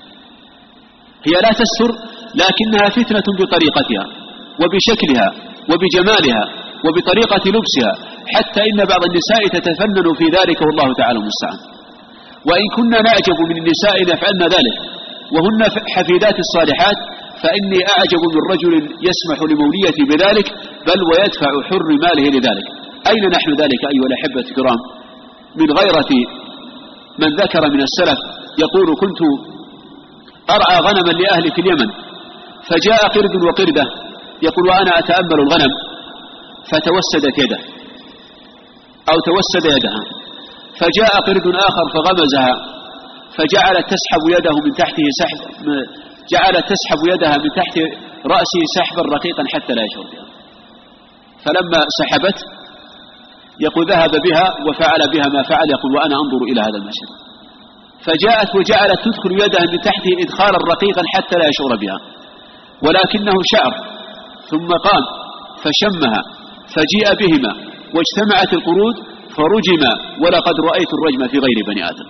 هي لا تستر لكنها فتنة بطريقتها وبشكلها وبجمالها وبطريقة لبسها، حتى إن بعض النساء تتفنن في ذلك والله تعالى المستعان. وإن كنا نعجب من النساء يفعلن ذلك وهن حفيدات الصالحات، فإني أعجب من رجل يسمح لموليته بذلك بل ويدفع حر ماله لذلك. أين نحن ذلك أيها الأحبة الكرام؟ من غيرة من ذكر من السلف يقول: كنت أرعى غنما لأهلي في اليمن فجاء قرد وقردة، يقول: وأنا أتأمل الغنم فتوسدت يده أو توسد يدها، فجاء قرد آخر فغمزها فجعلت تسحب يده من تحته جعلت تسحب يدها من تحت رأسه سحبا رقيقا حتى لا يشعر بها، فلما سحبت يقول ذهب بها وفعل بها ما فعل، يقول: وأنا أنظر إلى هذا المشهد. فجاءت وجعلت تدخل يدها من تحته إدخالا رقيقا حتى لا يشعر بها، ولكنه شعر، ثم قام فشمها فجيء بهما واجتمعت القرود فرجما. ولقد رأيت الرجم في غير بني آدم،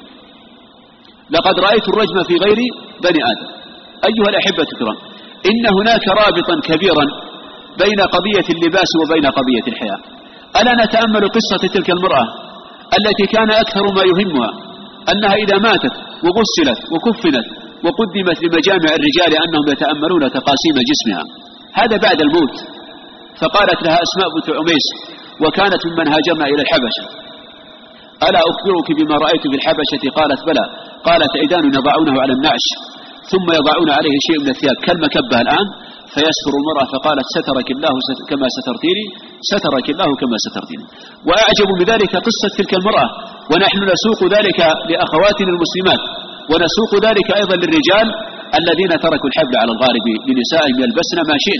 لقد رأيت الرجم في غير بني آدم. أيها الأحبة الكرام، إن هناك رابطا كبيرا بين قضية اللباس وبين قضية الحياة. ألا نتأمل قصة تلك المرأة التي كان أكثر ما يهمها أنها إذا ماتت وغسلت وكفنت وقدمت لمجامع الرجال أنهم يتأملون تقاسيم جسمها، هذا بعد الموت. فقالت لها أسماء بنت عميس وكانت ممن هاجرنا إلى الحبشة: ألا أخبرك بما رأيت في الحبشة؟ قالت: بلى. قالت: عيدان يضعونه على النعش ثم يضعون عليه شيء من الثياب كالمكبة الآن فيستر المرأة، فقالت سترك الله كما سترتيني، سترك الله كما سترتيني. وأعجب بذلك قصة تلك المرأة، ونحن نسوق ذلك لأخواتنا المسلمات، ونسوق ذلك أيضا للرجال الذين تركوا الحبل على الغارب لنسائهم يلبسن ما شئن.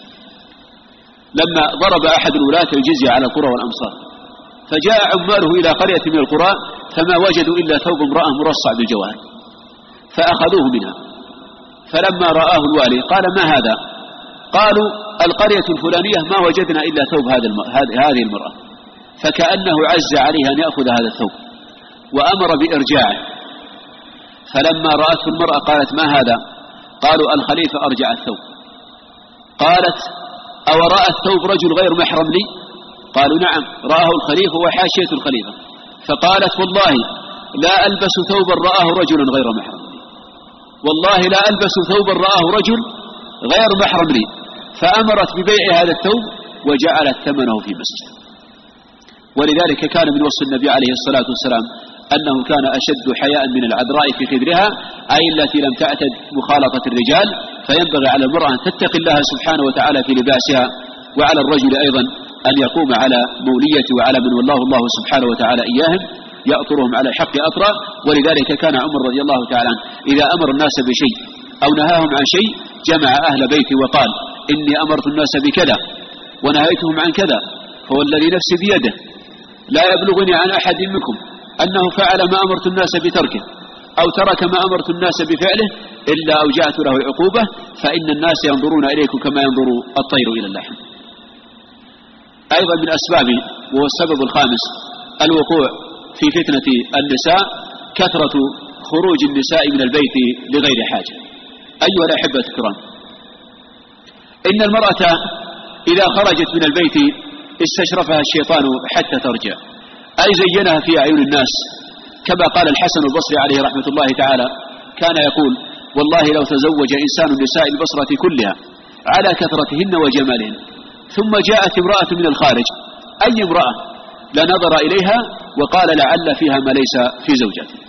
لما ضرب أحد الولاة الجزية على القرى والأمصار، فجاء عماله إلى قرية من القرى فما وجدوا إلا ثوب امرأة مرصع بالجواهر، فأخذوه منها. فلما رآه الوالي قال: ما هذا؟ قالوا: القرية الفلانية ما وجدنا إلا ثوب هذه المرأة. فكأنه عز عليه أن يأخذ هذا الثوب وأمر بإرجاعه. فلما رأته المرأة قالت: ما هذا؟ قالوا: الخليفة أرجع الثوب. قالت: أو رأى الثوب رجل غير محرم لي؟ قالوا: نعم، رآه الخليفة وحاشية الخليفة. فقالت: والله لا ألبس ثوبا رآه رجل غير محرم لي، والله لا ألبس ثوبا رآه رجل غير محرم لي. فأمرت ببيع هذا الثوب وجعلت ثمنه في مسجد. ولذلك كان من وصف النبي عليه الصلاة والسلام أنه كان أشد حياء من العذراء في خدرها، أي التي لم تعتد مخالطة الرجال. فينبغي على المرأة أن تتقي الله سبحانه وتعالى في لباسها، وعلى الرجل أيضا أن يقوم على مولية وعلى من والله الله سبحانه وتعالى إياهم يأطرهم على الحق أطرا. ولذلك كان عمر رضي الله تعالى عنه إذا أمر الناس بشيء أو نهاهم عن شيء جمع أهل بيته وقال: إني أمرت الناس بكذا ونهيتهم عن كذا، فوالذي نفسي بيده لا يبلغني عن أحد منكم أنه فعل ما أمرت الناس بتركه أو ترك ما أمرت الناس بفعله إلا أوجعت له العقوبة، فإن الناس ينظرون إليكم كما ينظر الطير إلى اللحم. أيضا من أسباب، وهو السبب الخامس، الوقوع في فتنة النساء، كثرة خروج النساء من البيت لغير حاجة. أيها الأحبة الكرام، إن المرأة إذا خرجت من البيت استشرفها الشيطان حتى ترجع، أي زينها في أعين الناس، كما قال الحسن البصري عليه رحمة الله تعالى، كان يقول: والله لو تزوج إنسان نساء البصرة كلها على كثرتهن وجمالهن ثم جاءت امرأة من الخارج، أي امرأة، لنظر إليها وقال: لعل فيها ما ليس في زوجته.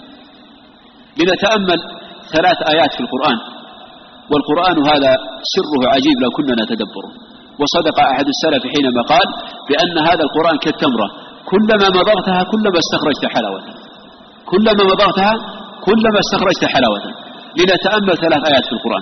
لنتأمل 3 آيات في القرآن، والقرآن هذا سره عجيب لو كنا نتدبره. وصدق أحد السلف حينما قال بأن هذا القرآن كالتمرة، كلما مضغتها كلما استخرجت حلاوتها، كلما مضغتها كلما استخرجت حلاوتها. لنتأمل 3 آيات في القرآن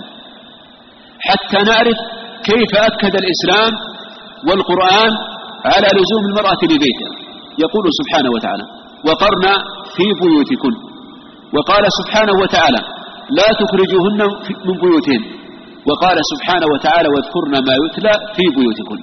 حتى نعرف كيف أكد الإسلام والقرآن على لزوم المرأة لبيتها. يقول سبحانه وتعالى: وقرن في بيوتكن. وقال سبحانه وتعالى: لا تخرجوهن من بيوتهن. وقال سبحانه وتعالى: واذكرن ما يتلى في بيوتكن.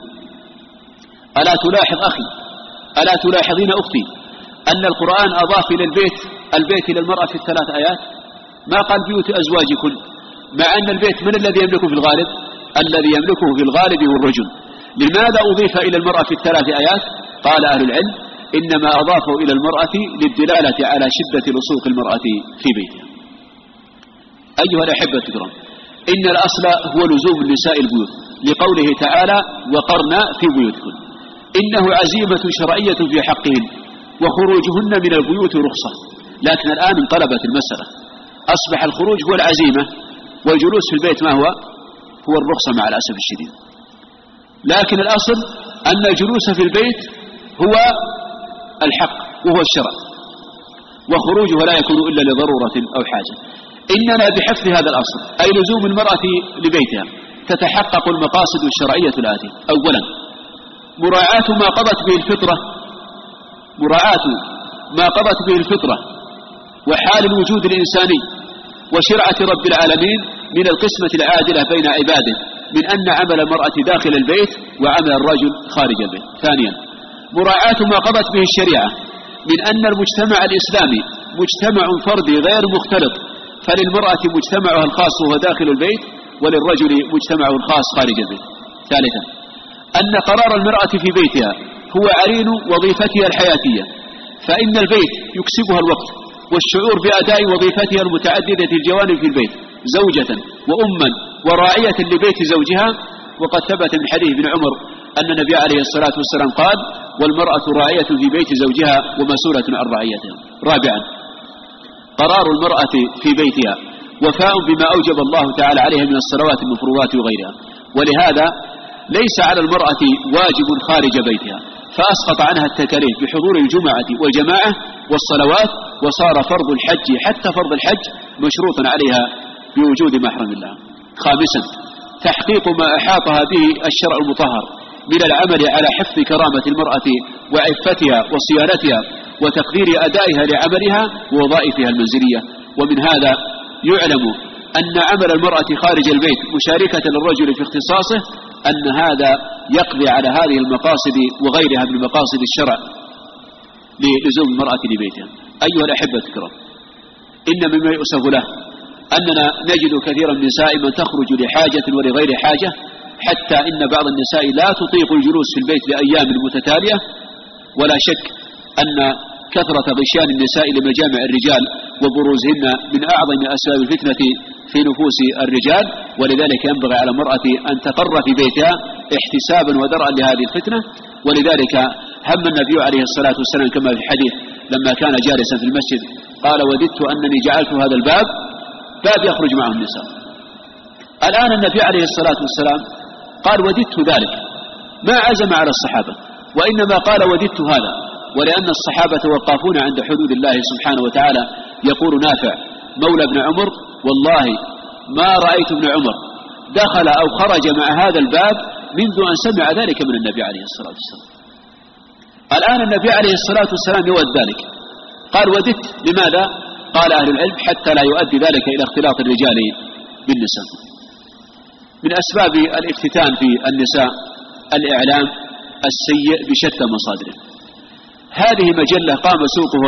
ألا تلاحظ أخي، ألا تلاحظين أختي أن القرآن أضاف إلى البيت إلى المرأة في ال3 آيات؟ ما قال بيوت أزواجكن، مع أن البيت من الذي يملكه في الغالب؟ الذي يملكه في الغالب هو الرجل. لماذا أضيف إلى المرأة في ال3 آيات؟ قال أهل العلم: إنما أضافوا إلى المرأة للدلالة على شدة لصوق المرأة في بيتها. أيها الأحبة الكرام، إن الأصل هو لزوم النساء البيوت، لقوله تعالى: وقرن في بيوتكن. إنه عزيمة شرعية في حقهن، وخروجهن من البيوت رخصة. لكن الآن انقلبت المسألة، أصبح الخروج هو العزيمة، والجلوس في البيت ما هو الرخصة مع الأسف الشديد. لكن الأصل أن الجلوس في البيت هو الحق وهو الشرع، وخروجه لا يكون إلا لضرورة أو حاجة. إننا بحفظ هذا الأصل، أي لزوم المرأة لبيتها، تتحقق المقاصد الشرعية الآتية: أولا، مراعاة ما قضت به الفطرة، مراعاة ما قضت به الفطرة وحال الوجود الإنساني وشرعة رب العالمين من القسمة العادلة بين عباده، من أن عمل المرأة داخل البيت وعمل الرجل خارج البيت. ثانيا، مراعاة ما قضت به الشريعة من أن المجتمع الإسلامي مجتمع فردي غير مختلط، فللمرأة مجتمعها الخاص وهو داخل البيت، وللرجل مجتمعه الخاص خارج البيت. ثالثا، أن قرار المرأة في بيتها هو عرين وظيفتها الحياتية، فإن البيت يكسبها الوقت والشعور بأداء وظيفتها المتعددة الجوانب في البيت، زوجة وأما وراعية لبيت زوجها. وقد ثبت من حديث ابن عمر أن النبي عليه الصلاة والسلام قال: والمرأة راعية في بيت زوجها ومسؤولة عن رعيتها. رابعا، قرار المرأة في بيتها وفاء بما أوجب الله تعالى عليها من الصلوات المفروضات وغيرها. ولهذا ليس على المرأة واجب خارج بيتها، فأسقط عنها التكاليف بحضور الجمعة والجماعة والصلوات، وصار فرض الحج حتى فرض الحج مشروطا عليها بوجود محرم الله. خامسا، تحقيق ما أحاطها به الشرع المطهر من العمل على حفظ كرامة المرأة وعفتها وصيانتها وتقدير أدائها لعملها ووظائفها المنزلية. ومن هذا يعلم أن عمل المرأة خارج البيت مشاركة للرجل في اختصاصه، أن هذا يقضي على هذه المقاصد وغيرها من مقاصد الشرع للزوم المرأة لبيتها. أيها الأحبة الكرام، إن مما يؤسف له أننا نجد كثيرا من النساء من تخرج لحاجة ولغير حاجة، حتى إن بعض النساء لا تطيق الجلوس في البيت لأيام متتالية. ولا شك أن كثرة غشيان النساء لمجامع الرجال وبروزهن من أعظم أسباب الفتنة في نفوس الرجال، ولذلك ينبغي على المرأة أن تقر في بيتها احتسابا ودرءا لهذه الفتنة. ولذلك هم النبي عليه الصلاة والسلام كما في الحديث لما كان جالسا في المسجد قال: وددت أنني جعلت هذا الباب باب يخرج معه النساء. الآن النبي عليه الصلاة والسلام قال: وددت ذلك، ما عزم على الصحابة، وإنما قال: وددت هذا، ولأن الصحابة وقافون عند حدود الله سبحانه وتعالى. يقول نافع مولى ابن عمر: والله ما رأيت ابن عمر دخل أو خرج مع هذا الباب منذ أن سمع ذلك من النبي عليه الصلاة والسلام. الآن النبي عليه الصلاة والسلام يود ذلك، قال: وددت. لماذا؟ قال أهل العلم: حتى لا يؤدي ذلك إلى اختلاط الرجال بالنساء. من أسباب الافتتان في النساء الإعلام السيء بشتى مصادره. هذه مجلة قام سوقها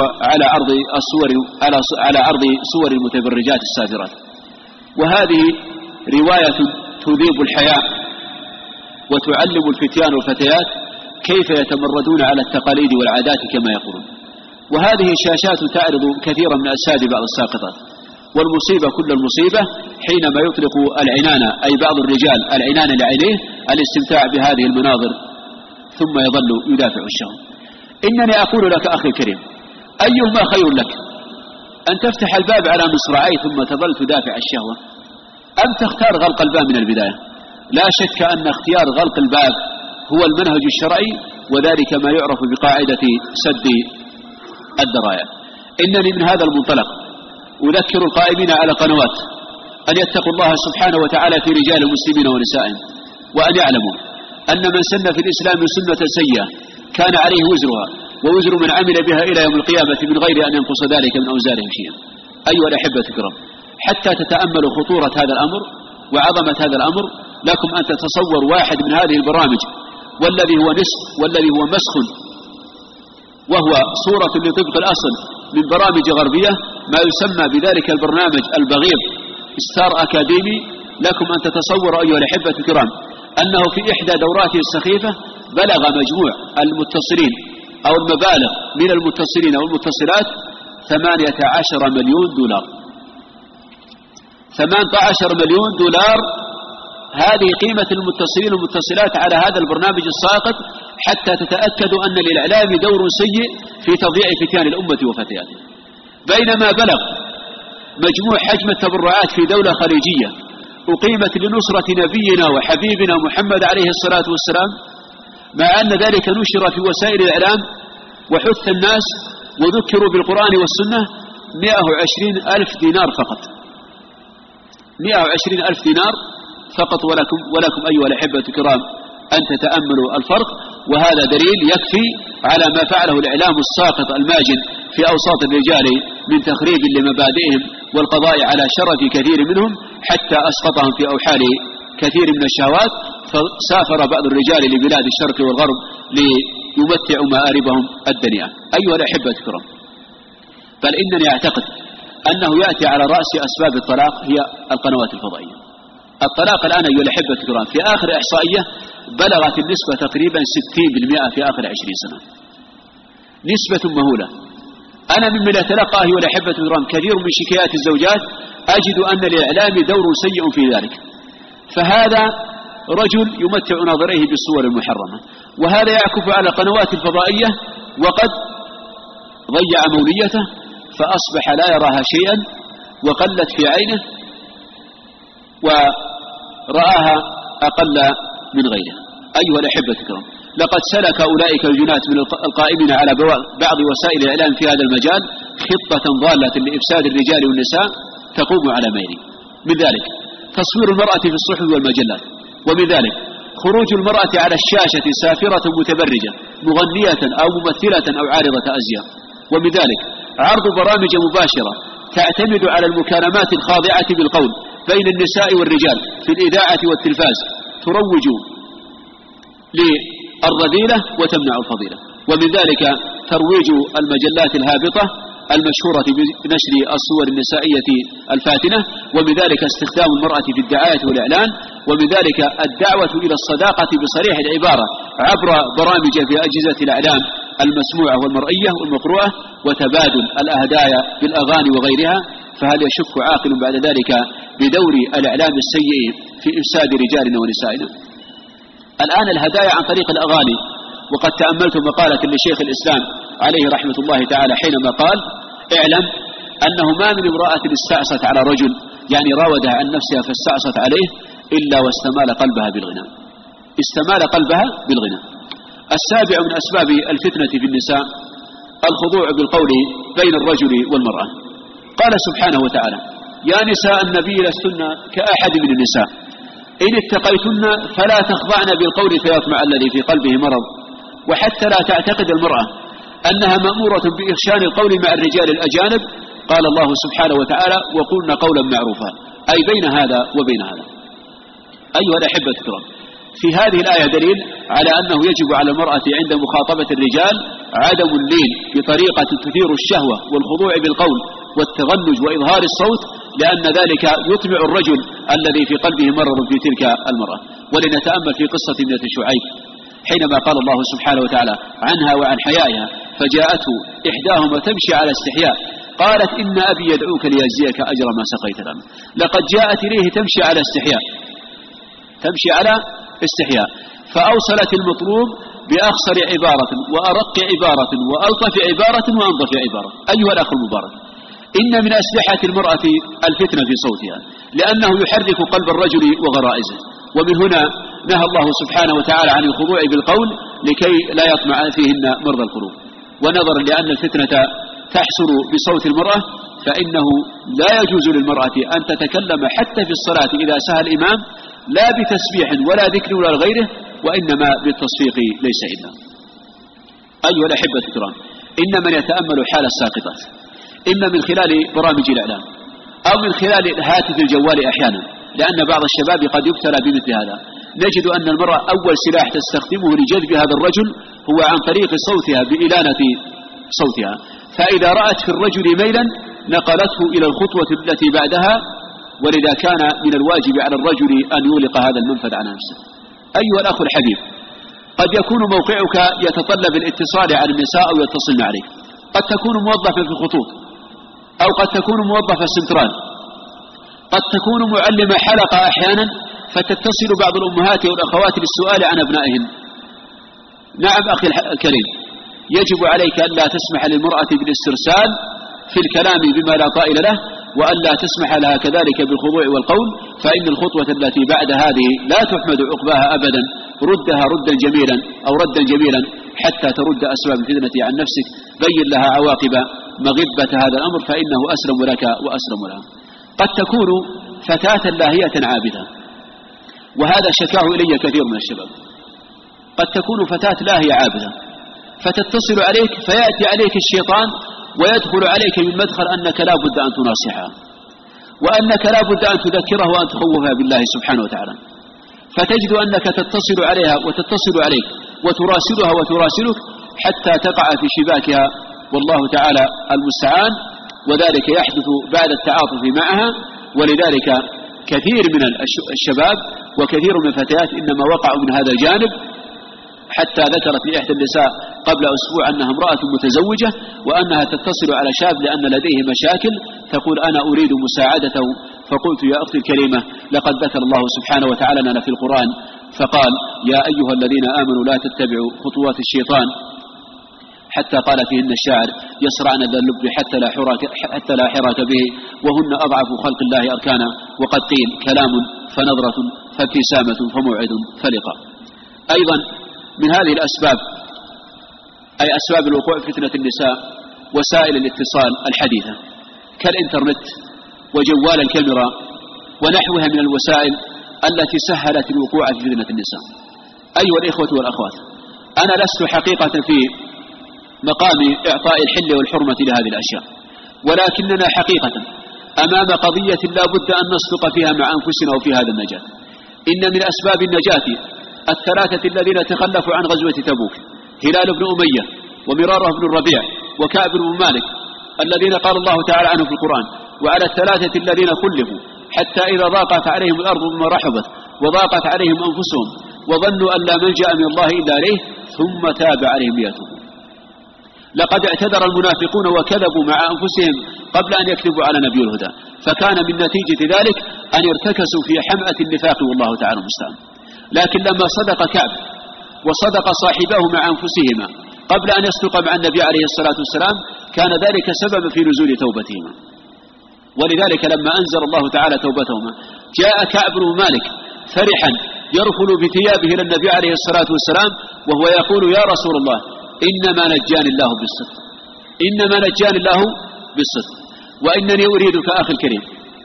على عرض صور المتبرجات السافرات، وهذه رواية تذيب الحياء وتعلم الفتيان والفتيات كيف يتمردون على التقاليد والعادات كما يقولون. وهذه الشاشات تعرض كثيرا من أجساد بعض الساقطات. والمصيبة كل المصيبة حينما يطلق العنان، أي بعض الرجال العنان لعينيه، الاستمتاع بهذه المناظر ثم يظل يدافع الشهوة. إنني أقول لك أخي الكريم، أيهما خير لك؟ أن تفتح الباب على مصراعي ثم تظل تدافع الشهوة، أم تختار غلق الباب من البداية؟ لا شك أن اختيار غلق الباب هو المنهج الشرعي، وذلك ما يعرف بقاعدة سد الذرائع. إنني من هذا المنطلق أذكر القائمين على قنوات أن يتقوا الله سبحانه وتعالى في رجال المسلمين ونسائهم، وأن يعلموا أن من سن في الإسلام سنة سيئة كان عليه وزرها ووزر من عمل بها إلى يوم القيامة من غير أن ينقص ذلك من أوزارهم شيئا. أيها الأحبة الكرام، حتى تتأملوا خطورة هذا الأمر وعظمة هذا الأمر، لكم أن تتصور واحد من هذه البرامج والذي هو مسخ وهو صورة لطبق الأصل من برامج غربية، ما يسمى بذلك البرنامج البغيض ستار أكاديمي. لكم أن تتصوروا أيها الأحبة الكرام أنه في إحدى دوراته السخيفة بلغ مجموع المتصلين أو المبالغ من المتصلين أو المتصلات 18 مليون دولار. 18 مليون دولار هذه قيمة المتصلين والمتصلات على هذا البرنامج الساقط، حتى تتأكدوا أن للإعلام دور سيء في تضييع فتيان الأمة وفتياتها. بينما بلغ مجموع حجم التبرعات في دولة خليجية أقيمت لنصرة نبينا وحبيبنا محمد عليه الصلاة والسلام، مع أن ذلك نشر في وسائل الإعلام وحث الناس وذكروا بالقرآن والسنة، 120,000 دينار فقط. 120,000 دينار فقط. ولكم أيها الأحبة الكرام أن تتأملوا الفرق. وهذا دليل يكفي على ما فعله الإعلام الساقط الماجن في أوساط الرجال من تخريب لمبادئهم والقضاء على شرف كثير منهم، حتى أسقطهم في أوحال كثير من الشهوات. فسافر بعض الرجال لبلاد الشرق والغرب ليمتعوا مآربهم الدنيئة. أيها الأحبة الكرام، بل إنني أعتقد أنه يأتي على رأس أسباب الطلاق هي القنوات الفضائية. الطلاق الآن أيها الأحبة الكرام في آخر إحصائية بلغت النسبة تقريبا 60% في آخر 20 سنة، نسبة مهولة. أنا ممن يتلقى أيها الأحبة الكرام كثير من شكايات الزوجات أجد أن للإعلام دور سيء في ذلك. فهذا رجل يمتع ناظريه بالصور المحرمة، وهذا يعكف على قنوات الفضائية وقد ضيع موليته فأصبح لا يراها شيئا وقلت في عينه، ورآها أقل من غيرها. أيها الأحبة الكرام، لقد سلك أولئك الجنات من القائمين على بعض وسائل الإعلام في هذا المجال خطة ضالة لإفساد الرجال والنساء تقوم على ما يلي: من ذلك تصوير المرأة في الصحف والمجلات، ومن ذلك خروج المرأة على الشاشة سافرة متبرجة مغنية أو ممثلة أو عارضة أزياء، ومن ذلك عرض برامج مباشرة تعتمد على المكالمات الخاضعة بالقول بين النساء والرجال في الإذاعة والتلفاز تروج للرذيلة وتمنع الفضيلة، ومن ذلك ترويج المجلات الهابطة المشهورة بنشر الصور النسائية الفاتنة، ومن ذلك استخدام المرأة في الدعاية والإعلان، ومن ذلك الدعوة إلى الصداقة بصريح العبارة عبر برامج في أجهزة الإعلام المسموعة والمرئية والمقروءة، وتبادل الأهدايا بالأغاني وغيرها. فهل يشك عاقل بعد ذلك بدور الإعلام السيء في إفساد رجالنا ونسائنا؟ الآن الهدايا عن طريق الأغاني، وقد تأملت مقالة لشيخ الإسلام عليه رحمة الله تعالى حينما قال: اعلم أنه ما من امرأة استعصت على رجل، يعني راودها عن نفسها فاستعصت عليه، إلا واستمال قلبها بالغناء، استمال قلبها بالغناء. السابع من أسباب الفتنة في النساء الخضوع بالقول بين الرجل والمرأة. قال سبحانه وتعالى: يا نساء النبي لستن كأحد من النساء إن اتقيتن فلا تخضعن بالقول فيطمع الذي في قلبه مرض. وحتى لا تعتقد المرأة أنها مأمورة بإخشان القول مع الرجال الأجانب، قال الله سبحانه وتعالى: وقلن قولا معروفا، أي بين هذا وبين هذا. أيها الأحبة الكرام، في هذه الآية دليل على أنه يجب على المرأة عند مخاطبة الرجال عدم اللين بطريقة تثير الشهوة والخضوع بالقول والتغنج وإظهار الصوت، لأن ذلك يطمع الرجل الذي في قلبه مرض في تلك المرأة. ولنتأمل في قصة ابنة شعيب حينما قال الله سبحانه وتعالى عنها وعن حيائها: فجاءته إحداهما تمشي على استحياء قالت إن أبي يدعوك ليجزيك أجر ما سقيت لنا. لقد جاءت إليه تمشي على استحياء، تمشي على استحياء، فأوصلت المطلوب بأخصر عبارة وأرق عبارة وألطف عبارة وأنظف عبارة. أيها الأخ المبارك، إن من أسلحة المرأة الفتنة في صوتها، لأنه يحرك قلب الرجل وغرائزه، ومن هنا نهى الله سبحانه وتعالى عن الخضوع بالقول لكي لا يطمع فيهن مرضى القلوب. ونظرا لأن الفتنة تحصل بصوت المرأة، فإنه لا يجوز للمرأة أن تتكلم حتى في الصلاة إذا سهى الإمام، لا بتسبيح ولا ذكر ولا غيره، وإنما بالتصفيق ليس إلا. أيها الأحبة الكرام، إن من يتأمل حال الساقطات إما من خلال برامج الإعلام أو من خلال هاتف الجوال أحيانا، لأن بعض الشباب قد يبتلى بمثل هذا، نجد أن المرأة أول سلاح تستخدمه لجذب هذا الرجل هو عن طريق صوتها بإلانة صوتها، فإذا رأت في الرجل ميلا نقلته إلى الخطوة التي بعدها، ولذا كان من الواجب على الرجل أن يغلق هذا المنفذ عن نفسه. أيها الأخ الحبيب، قد يكون موقعك يتطلب الاتصال على النساء أو يتصلن عليك، قد تكون موظفا في الخطوط، أو قد تكون موظفة سنترال، قد تكون معلمة حلقة أحيانا، فتتصل بعض الأمهات والأخوات للسؤال عن أبنائهن. نعم أخي الكريم، يجب عليك أن لا تسمح للمرأة بالاسترسال في الكلام بما لا طائل له، وأن لا تسمح لها كذلك بالخضوع والقول، فإن الخطوة التي بعد هذه لا تحمد عقباها أبدا. ردها ردا جميلا أو ردا جميلا حتى ترد أسباب الفتنة عن نفسك، بين لها عواقب مغبة هذا الأمر، فإنه أسلم لك وأسلم لها. قد تكون فتاة لاهية عابدة، وهذا شكاه إلي كثير من الشباب. قد تكون فتاة لاهية عابدة فتتصل عليك، فيأتي عليك الشيطان ويدخل عليك من مدخل أنك لا بد أن تناصحها، وأنك لا بد أن تذكره وأن تخوفها بالله سبحانه وتعالى، فتجد أنك تتصل عليها وتتصل عليك وتراسلها وتراسلك حتى تقع في شباكها، والله تعالى المستعان. وذلك يحدث بعد التعاطف معها. ولذلك كثير من الشباب وكثير من الفتيات إنما وقعوا من هذا الجانب، حتى ذكرت لي إحدى النساء قبل أسبوع أنها امرأة متزوجة وأنها تتصل على شاب لأن لديه مشاكل، تقول أنا أريد مساعدته. فقلت يا أختي الكريمة، لقد ذكر الله سبحانه وتعالى لنا في القرآن فقال: يا أيها الذين آمنوا لا تتبعوا خطوات الشيطان، حتى قال فيهن الشاعر: يسرعن ذا اللب حتى لا حراك به، وهن أضعف خلق الله أركانا، وقد قيل: كلام فنظرة فابتسامة فموعد فلقاء. أيضا من هذه الأسباب، أي أسباب الوقوع في فتنة النساء، وسائل الاتصال الحديثة كالإنترنت وجوال الكاميرا ونحوها من الوسائل التي سهلت الوقوع في فتنة النساء. أيها الإخوة والأخوات، أنا لست حقيقة في مقام إعطاء الحل والحرمة لهذه الأشياء، ولكننا حقيقة أمام قضية لا بد أن نصدق فيها مع أنفسنا وفي هذا النجاة. إن من أسباب النجاة الثلاثة الذين تخلفوا عن غزوة تبوك: هلال بن أمية، ومرارة بن الربيع، وكعب بن مالك، الذين قال الله تعالى عنه في القرآن: وعلى الثلاثة الذين خلفوا حتى إذا ضاقت عليهم الأرض بما رحبت وضاقت عليهم أنفسهم وظنوا أن لا ملجأ من الله إلا إليه ثم تاب عليهم ليتوبوا. لقد اعتذر المنافقون وكذبوا مع أنفسهم قبل أن يكذبوا على نبي الهدى، فكان من نتيجة ذلك أن ارتكسوا في حمأة النفاق، والله تعالى المستعان. لكن لما صدق كعب وصدق صاحبه مع أنفسهما قبل أن يصدق مع النبي عليه الصلاة والسلام، كان ذلك سببا في نزول توبتهما. ولذلك لما أنزل الله تعالى توبتهما جاء كعب بن مالك فرحا يرفل بثيابه إلى النبي عليه الصلاة والسلام وهو يقول: يا رسول الله، إنما نجاني الله بالصدق، إنما نجاني الله بالصدق، وإنني أريدك أخي الكريم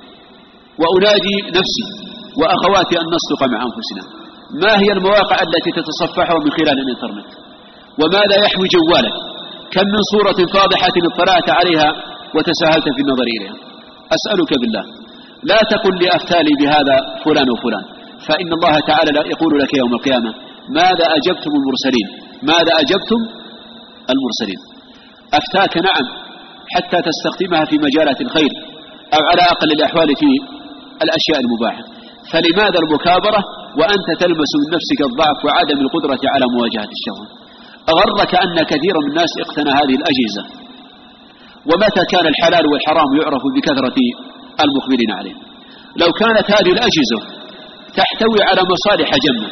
وأنادي نفسي وأخواتي أن نصدق مع أنفسنا. ما هي المواقع التي تتصفحها من خلال الإنترنت؟ وماذا يحوي جوالك؟ كم من صورة فاضحة اطلعت عليها وتساهلت في النظر إليها؟ أسألك بالله لا تقل لي أفتالي بهذا فلان وفلان، فإن الله تعالى يقول لك يوم القيامة: ماذا أجبتم المرسلين؟ ماذا أجبتم المرسلين؟ أفتاك نعم حتى تستخدمها في مجالات الخير، أو على أقل الأحوال في الأشياء المباحة، فلماذا المكابرة وأنت تلمس من نفسك الضعف وعدم القدرة على مواجهة الشهوة؟ أغرك أن كثير من الناس اقتنى هذه الأجهزة، ومتى كان الحلال والحرام يعرف بكثرة المقبلين عليه. لو كانت هذه الأجهزة تحتوي على مصالح جمة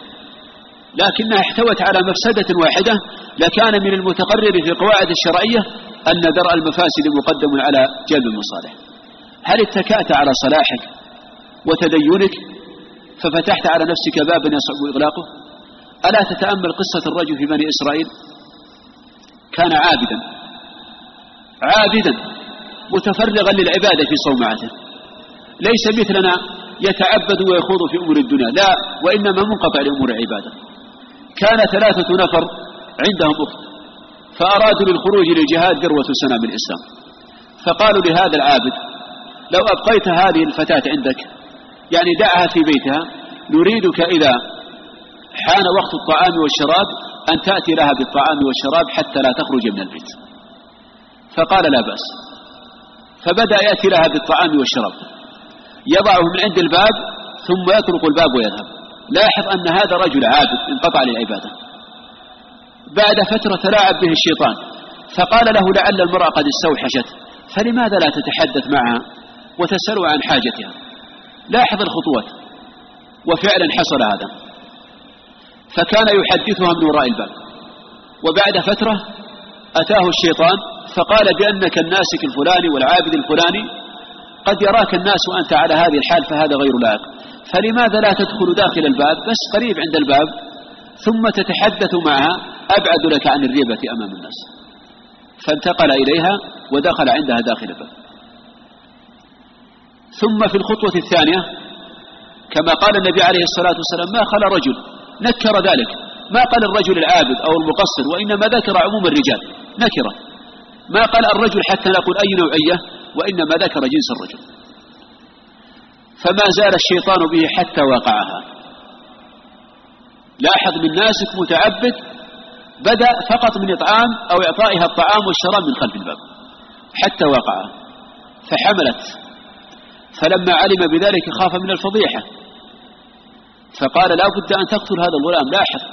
لكنها احتوت على مفسدة واحدة، لكان من المتقرر في القواعد الشرعية أن درء المفاسد مقدم على جلب المصالح. هل اتكأت على صلاحك وتدينك ففتحت على نفسك بابا يصعب إغلاقه؟ ألا تتأمل قصة الرجل في بني إسرائيل؟ كان عابدا متفرغا للعبادة في صومعته، ليس مثلنا يتعبد ويخوض في أمور الدنيا، لا، وإنما منقطع لأمور العبادة. كان 3 نفر عندهم أخت فأرادوا للخروج للجهاد ذروة سنام الإسلام، فقالوا لهذا العابد: لو أبقيت هذه الفتاة عندك، يعني دعها في بيتها، نريدك إذا حان وقت الطعام والشراب أن تأتي لها بالطعام والشراب حتى لا تخرج من البيت. فقال: لا بأس. فبدأ يأتي لها بالطعام والشراب، يضعه من عند الباب ثم يطرق الباب ويذهب. لاحظ أن هذا رجل عابد انقطع للعبادة. بعد فترة تلاعب به الشيطان فقال له: لعل المرأة قد استوحشت، فلماذا لا تتحدث معها وتسألها عن حاجتها؟ لاحظ الخطوات، وفعلا حصل هذا، فكان يحدثها من وراء الباب. وبعد فترة أتاه الشيطان فقال بأنك الناسك الفلاني والعابد الفلاني قد يراك الناس وأنت على هذه الحال، فهذا غير لائق، فلماذا لا تدخل داخل الباب بس قريب عند الباب ثم تتحدث معها، أبعد لك عن الريبة أمام الناس. فانتقل إليها ودخل عندها داخل الباب. ثم في الخطوة الثانية كما قال النبي عليه الصلاة والسلام: ما خلا رجل، نكر ذلك، ما قال الرجل العابد أو المقصر، وإنما ذكر عموم الرجال نكرة، ما قال الرجل حتى نقول أي نوعية، وإنما ذكر جنس الرجل. فما زال الشيطان به حتى وقعها. لاحظ من ناسك متعبد بدأ فقط من إطعام أو إعطائها الطعام والشراب من خلف الباب حتى وقعها، فحملت. فلما علم بذلك خاف من الفضيحة فقال: لا بد أن تقتل هذا الغلام. لاحظ،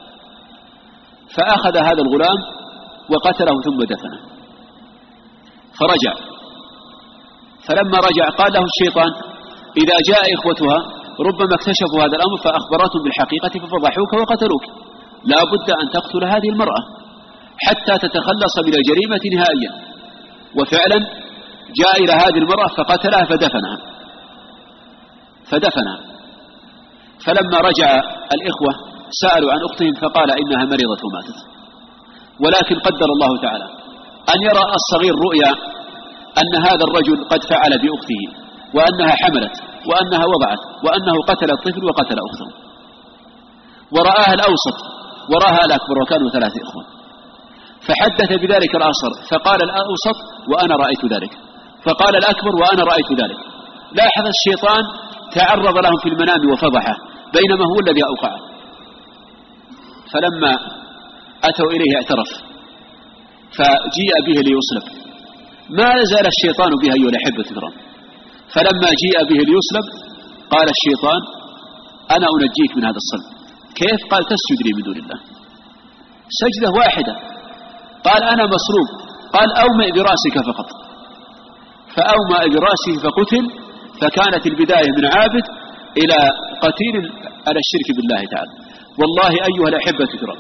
فأخذ هذا الغلام وقتله ثم دفنه، فرجع. فلما رجع قال له الشيطان: إذا جاء إخوتها ربما اكتشفوا هذا الأمر فأخبرتهم بالحقيقة ففضحوك وقتلوك، لا بد أن تقتل هذه المرأة حتى تتخلص من الجريمة نهائيا. وفعلا جاء إلى هذه المرأة فقتلها فدفنها. فلما رجع الإخوة سألوا عن أختهم فقال إنها مريضة وماتت. ولكن قدر الله تعالى أن يرى الصغير رؤيا أن هذا الرجل قد فعل بأخته وأنها حملت وأنها وضعت وأنه قتل الطفل وقتل أخته. ورآها الأوسط ورآها الأكبر، وكانوا 3 إخوة. فحدث بذلك الآخر فقال الأوسط وأنا رأيت ذلك، فقال الأكبر وأنا رأيت ذلك. لاحظ الشيطان تعرض لهم في المنام وفضحه بينما هو الذي أوقعه. فلما أتوا إليه اعترف فجيء به ليصلب. ما زال الشيطان بها أيها الأحبة الكرام. فلما جيء به ليصلب قال الشيطان أنا أنجيك من هذا الصلب. كيف؟ قال تسجد لي من دون الله سجدة واحدة. قال أنا مصلوب. قال أومئ برأسك فقط. فأومأ برأسه فقتل. فكانت البداية من عابد إلى قتيل على الشرك بالله تعالى. والله أيها الأحبة الكرام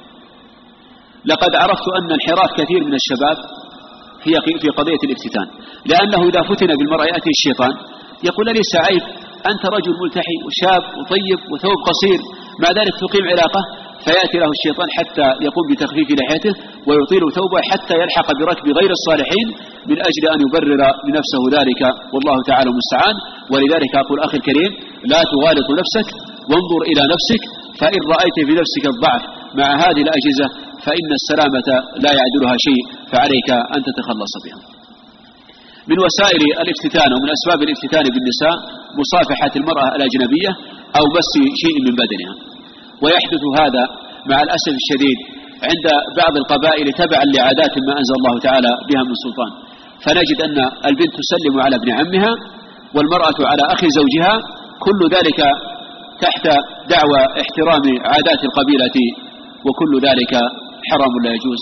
لقد عرفت أن انحراف كثير من الشباب هي في قضية الافتتان، لأنه إذا فتن بالمرأة يأتي الشيطان يقول ليس عيب، أنت رجل ملتحي وشاب وطيب وثوب قصير، مع ذلك تقيم علاقة. فيأتي له الشيطان حتى يقوم بتخفيف لحيته ويطيل ثوبه حتى يلحق بركب غير الصالحين من أجل أن يبرر لنفسه ذلك، والله تعالى المستعان. ولذلك أقول أخي الكريم لا تغالط نفسك وانظر إلى نفسك، فإن رأيت في نفسك الضعف مع هذه الأجهزة فإن السلامة لا يعدلها شيء، فعليك أن تتخلص بها. من وسائل الافتتان ومن أسباب الافتتان بالنساء مصافحة المرأة الأجنبية أو مس شيء من بدنها. ويحدث هذا مع الأسف الشديد عند بعض القبائل تبعا لعادات ما أنزل الله تعالى بها من سلطان. فنجد أن البنت تسلم على ابن عمها والمرأة على أخي زوجها، كل ذلك تحت دعوى احترام عادات القبيلة، وكل ذلك حرام لا يجوز.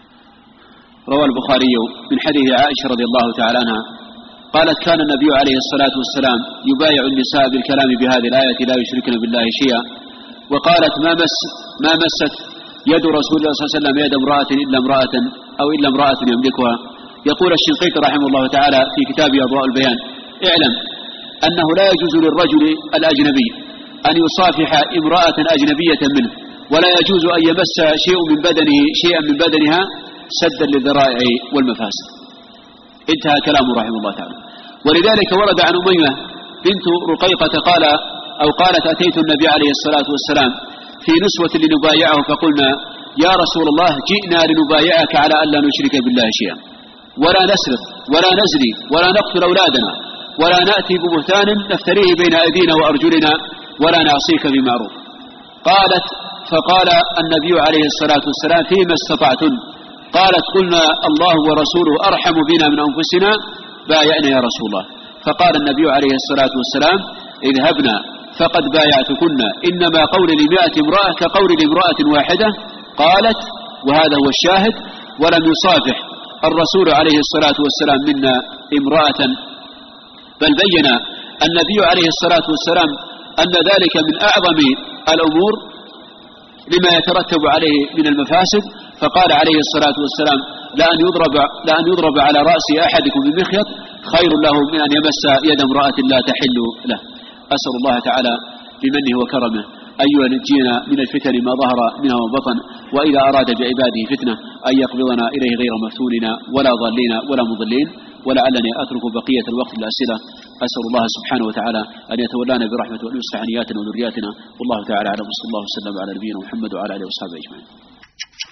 روى البخاري من حديث عائشة رضي الله تعالى عنها قالت كان النبي عليه الصلاة والسلام يبايع النساء بالكلام بهذه الآية لا يشركن بالله شيئا. وقالت ما مست يد رسول الله صلى الله عليه وسلم يد امرأة إلا امرأة يملكها. يقول الشنقيطي رحمه الله تعالى في كتابه أضواء البيان اعلم أنه لا يجوز للرجل الأجنبي أن يصافح امرأة أجنبية منه، ولا يجوز أن يمس شيئا من بدنها سدا للذرائع والمفاسد. انتهى كلامه رحمه الله تعالى. ولذلك ورد عن أميمة بنت رقيقة قالت أتيت النبي عليه الصلاة والسلام في نسوة لنبايعه فقلنا يا رسول الله جئنا لنبايعك على أن لا نشرك بالله شيئا ولا نسرق ولا نزني ولا نقتل أولادنا ولا نأتي ببهتان نفتريه بين أيدينا وأرجلنا ولا نعصيك بمعروف. فقال النبي عليه الصلاة والسلام فيما استطعتن؟ قالت قلنا الله ورسوله أرحم بنا من أنفسنا بايعنا يا رسول الله. فقال النبي عليه الصلاة والسلام اذهبنا فقد بايعتكن إنما قول ل100 امرأة كقول لامرأة واحدة. قالت وهذا هو الشاهد ولم يصافح الرسول عليه الصلاة والسلام منا امرأة، بل بين النبي عليه الصلاة والسلام أن ذلك من أعظم الأمور لما يترتب عليه من المفاسد. فقال عليه الصلاة والسلام لأن يضرب على رأس أحدكم بمخيط خير له من أن يمس يد امرأة لا تحل له. أسأل الله تعالى بمنه وكرمه أن ينجينا من الفتن ما ظهر منها وبطن، وإذا أراد بعباده فتنة أن يقبضنا إليه غير مفتونين ولا ضالين ولا مضلين. ولعلني أترك بقية الوقت للأسئلة. أسأل الله سبحانه وتعالى أن يتولانا برحمته وأن يصلح نياتنا وذرياتنا، والله تعالى أعلم. وصلى الله وسلم على نبينا محمد وعلى آله وصحبه أجمعين.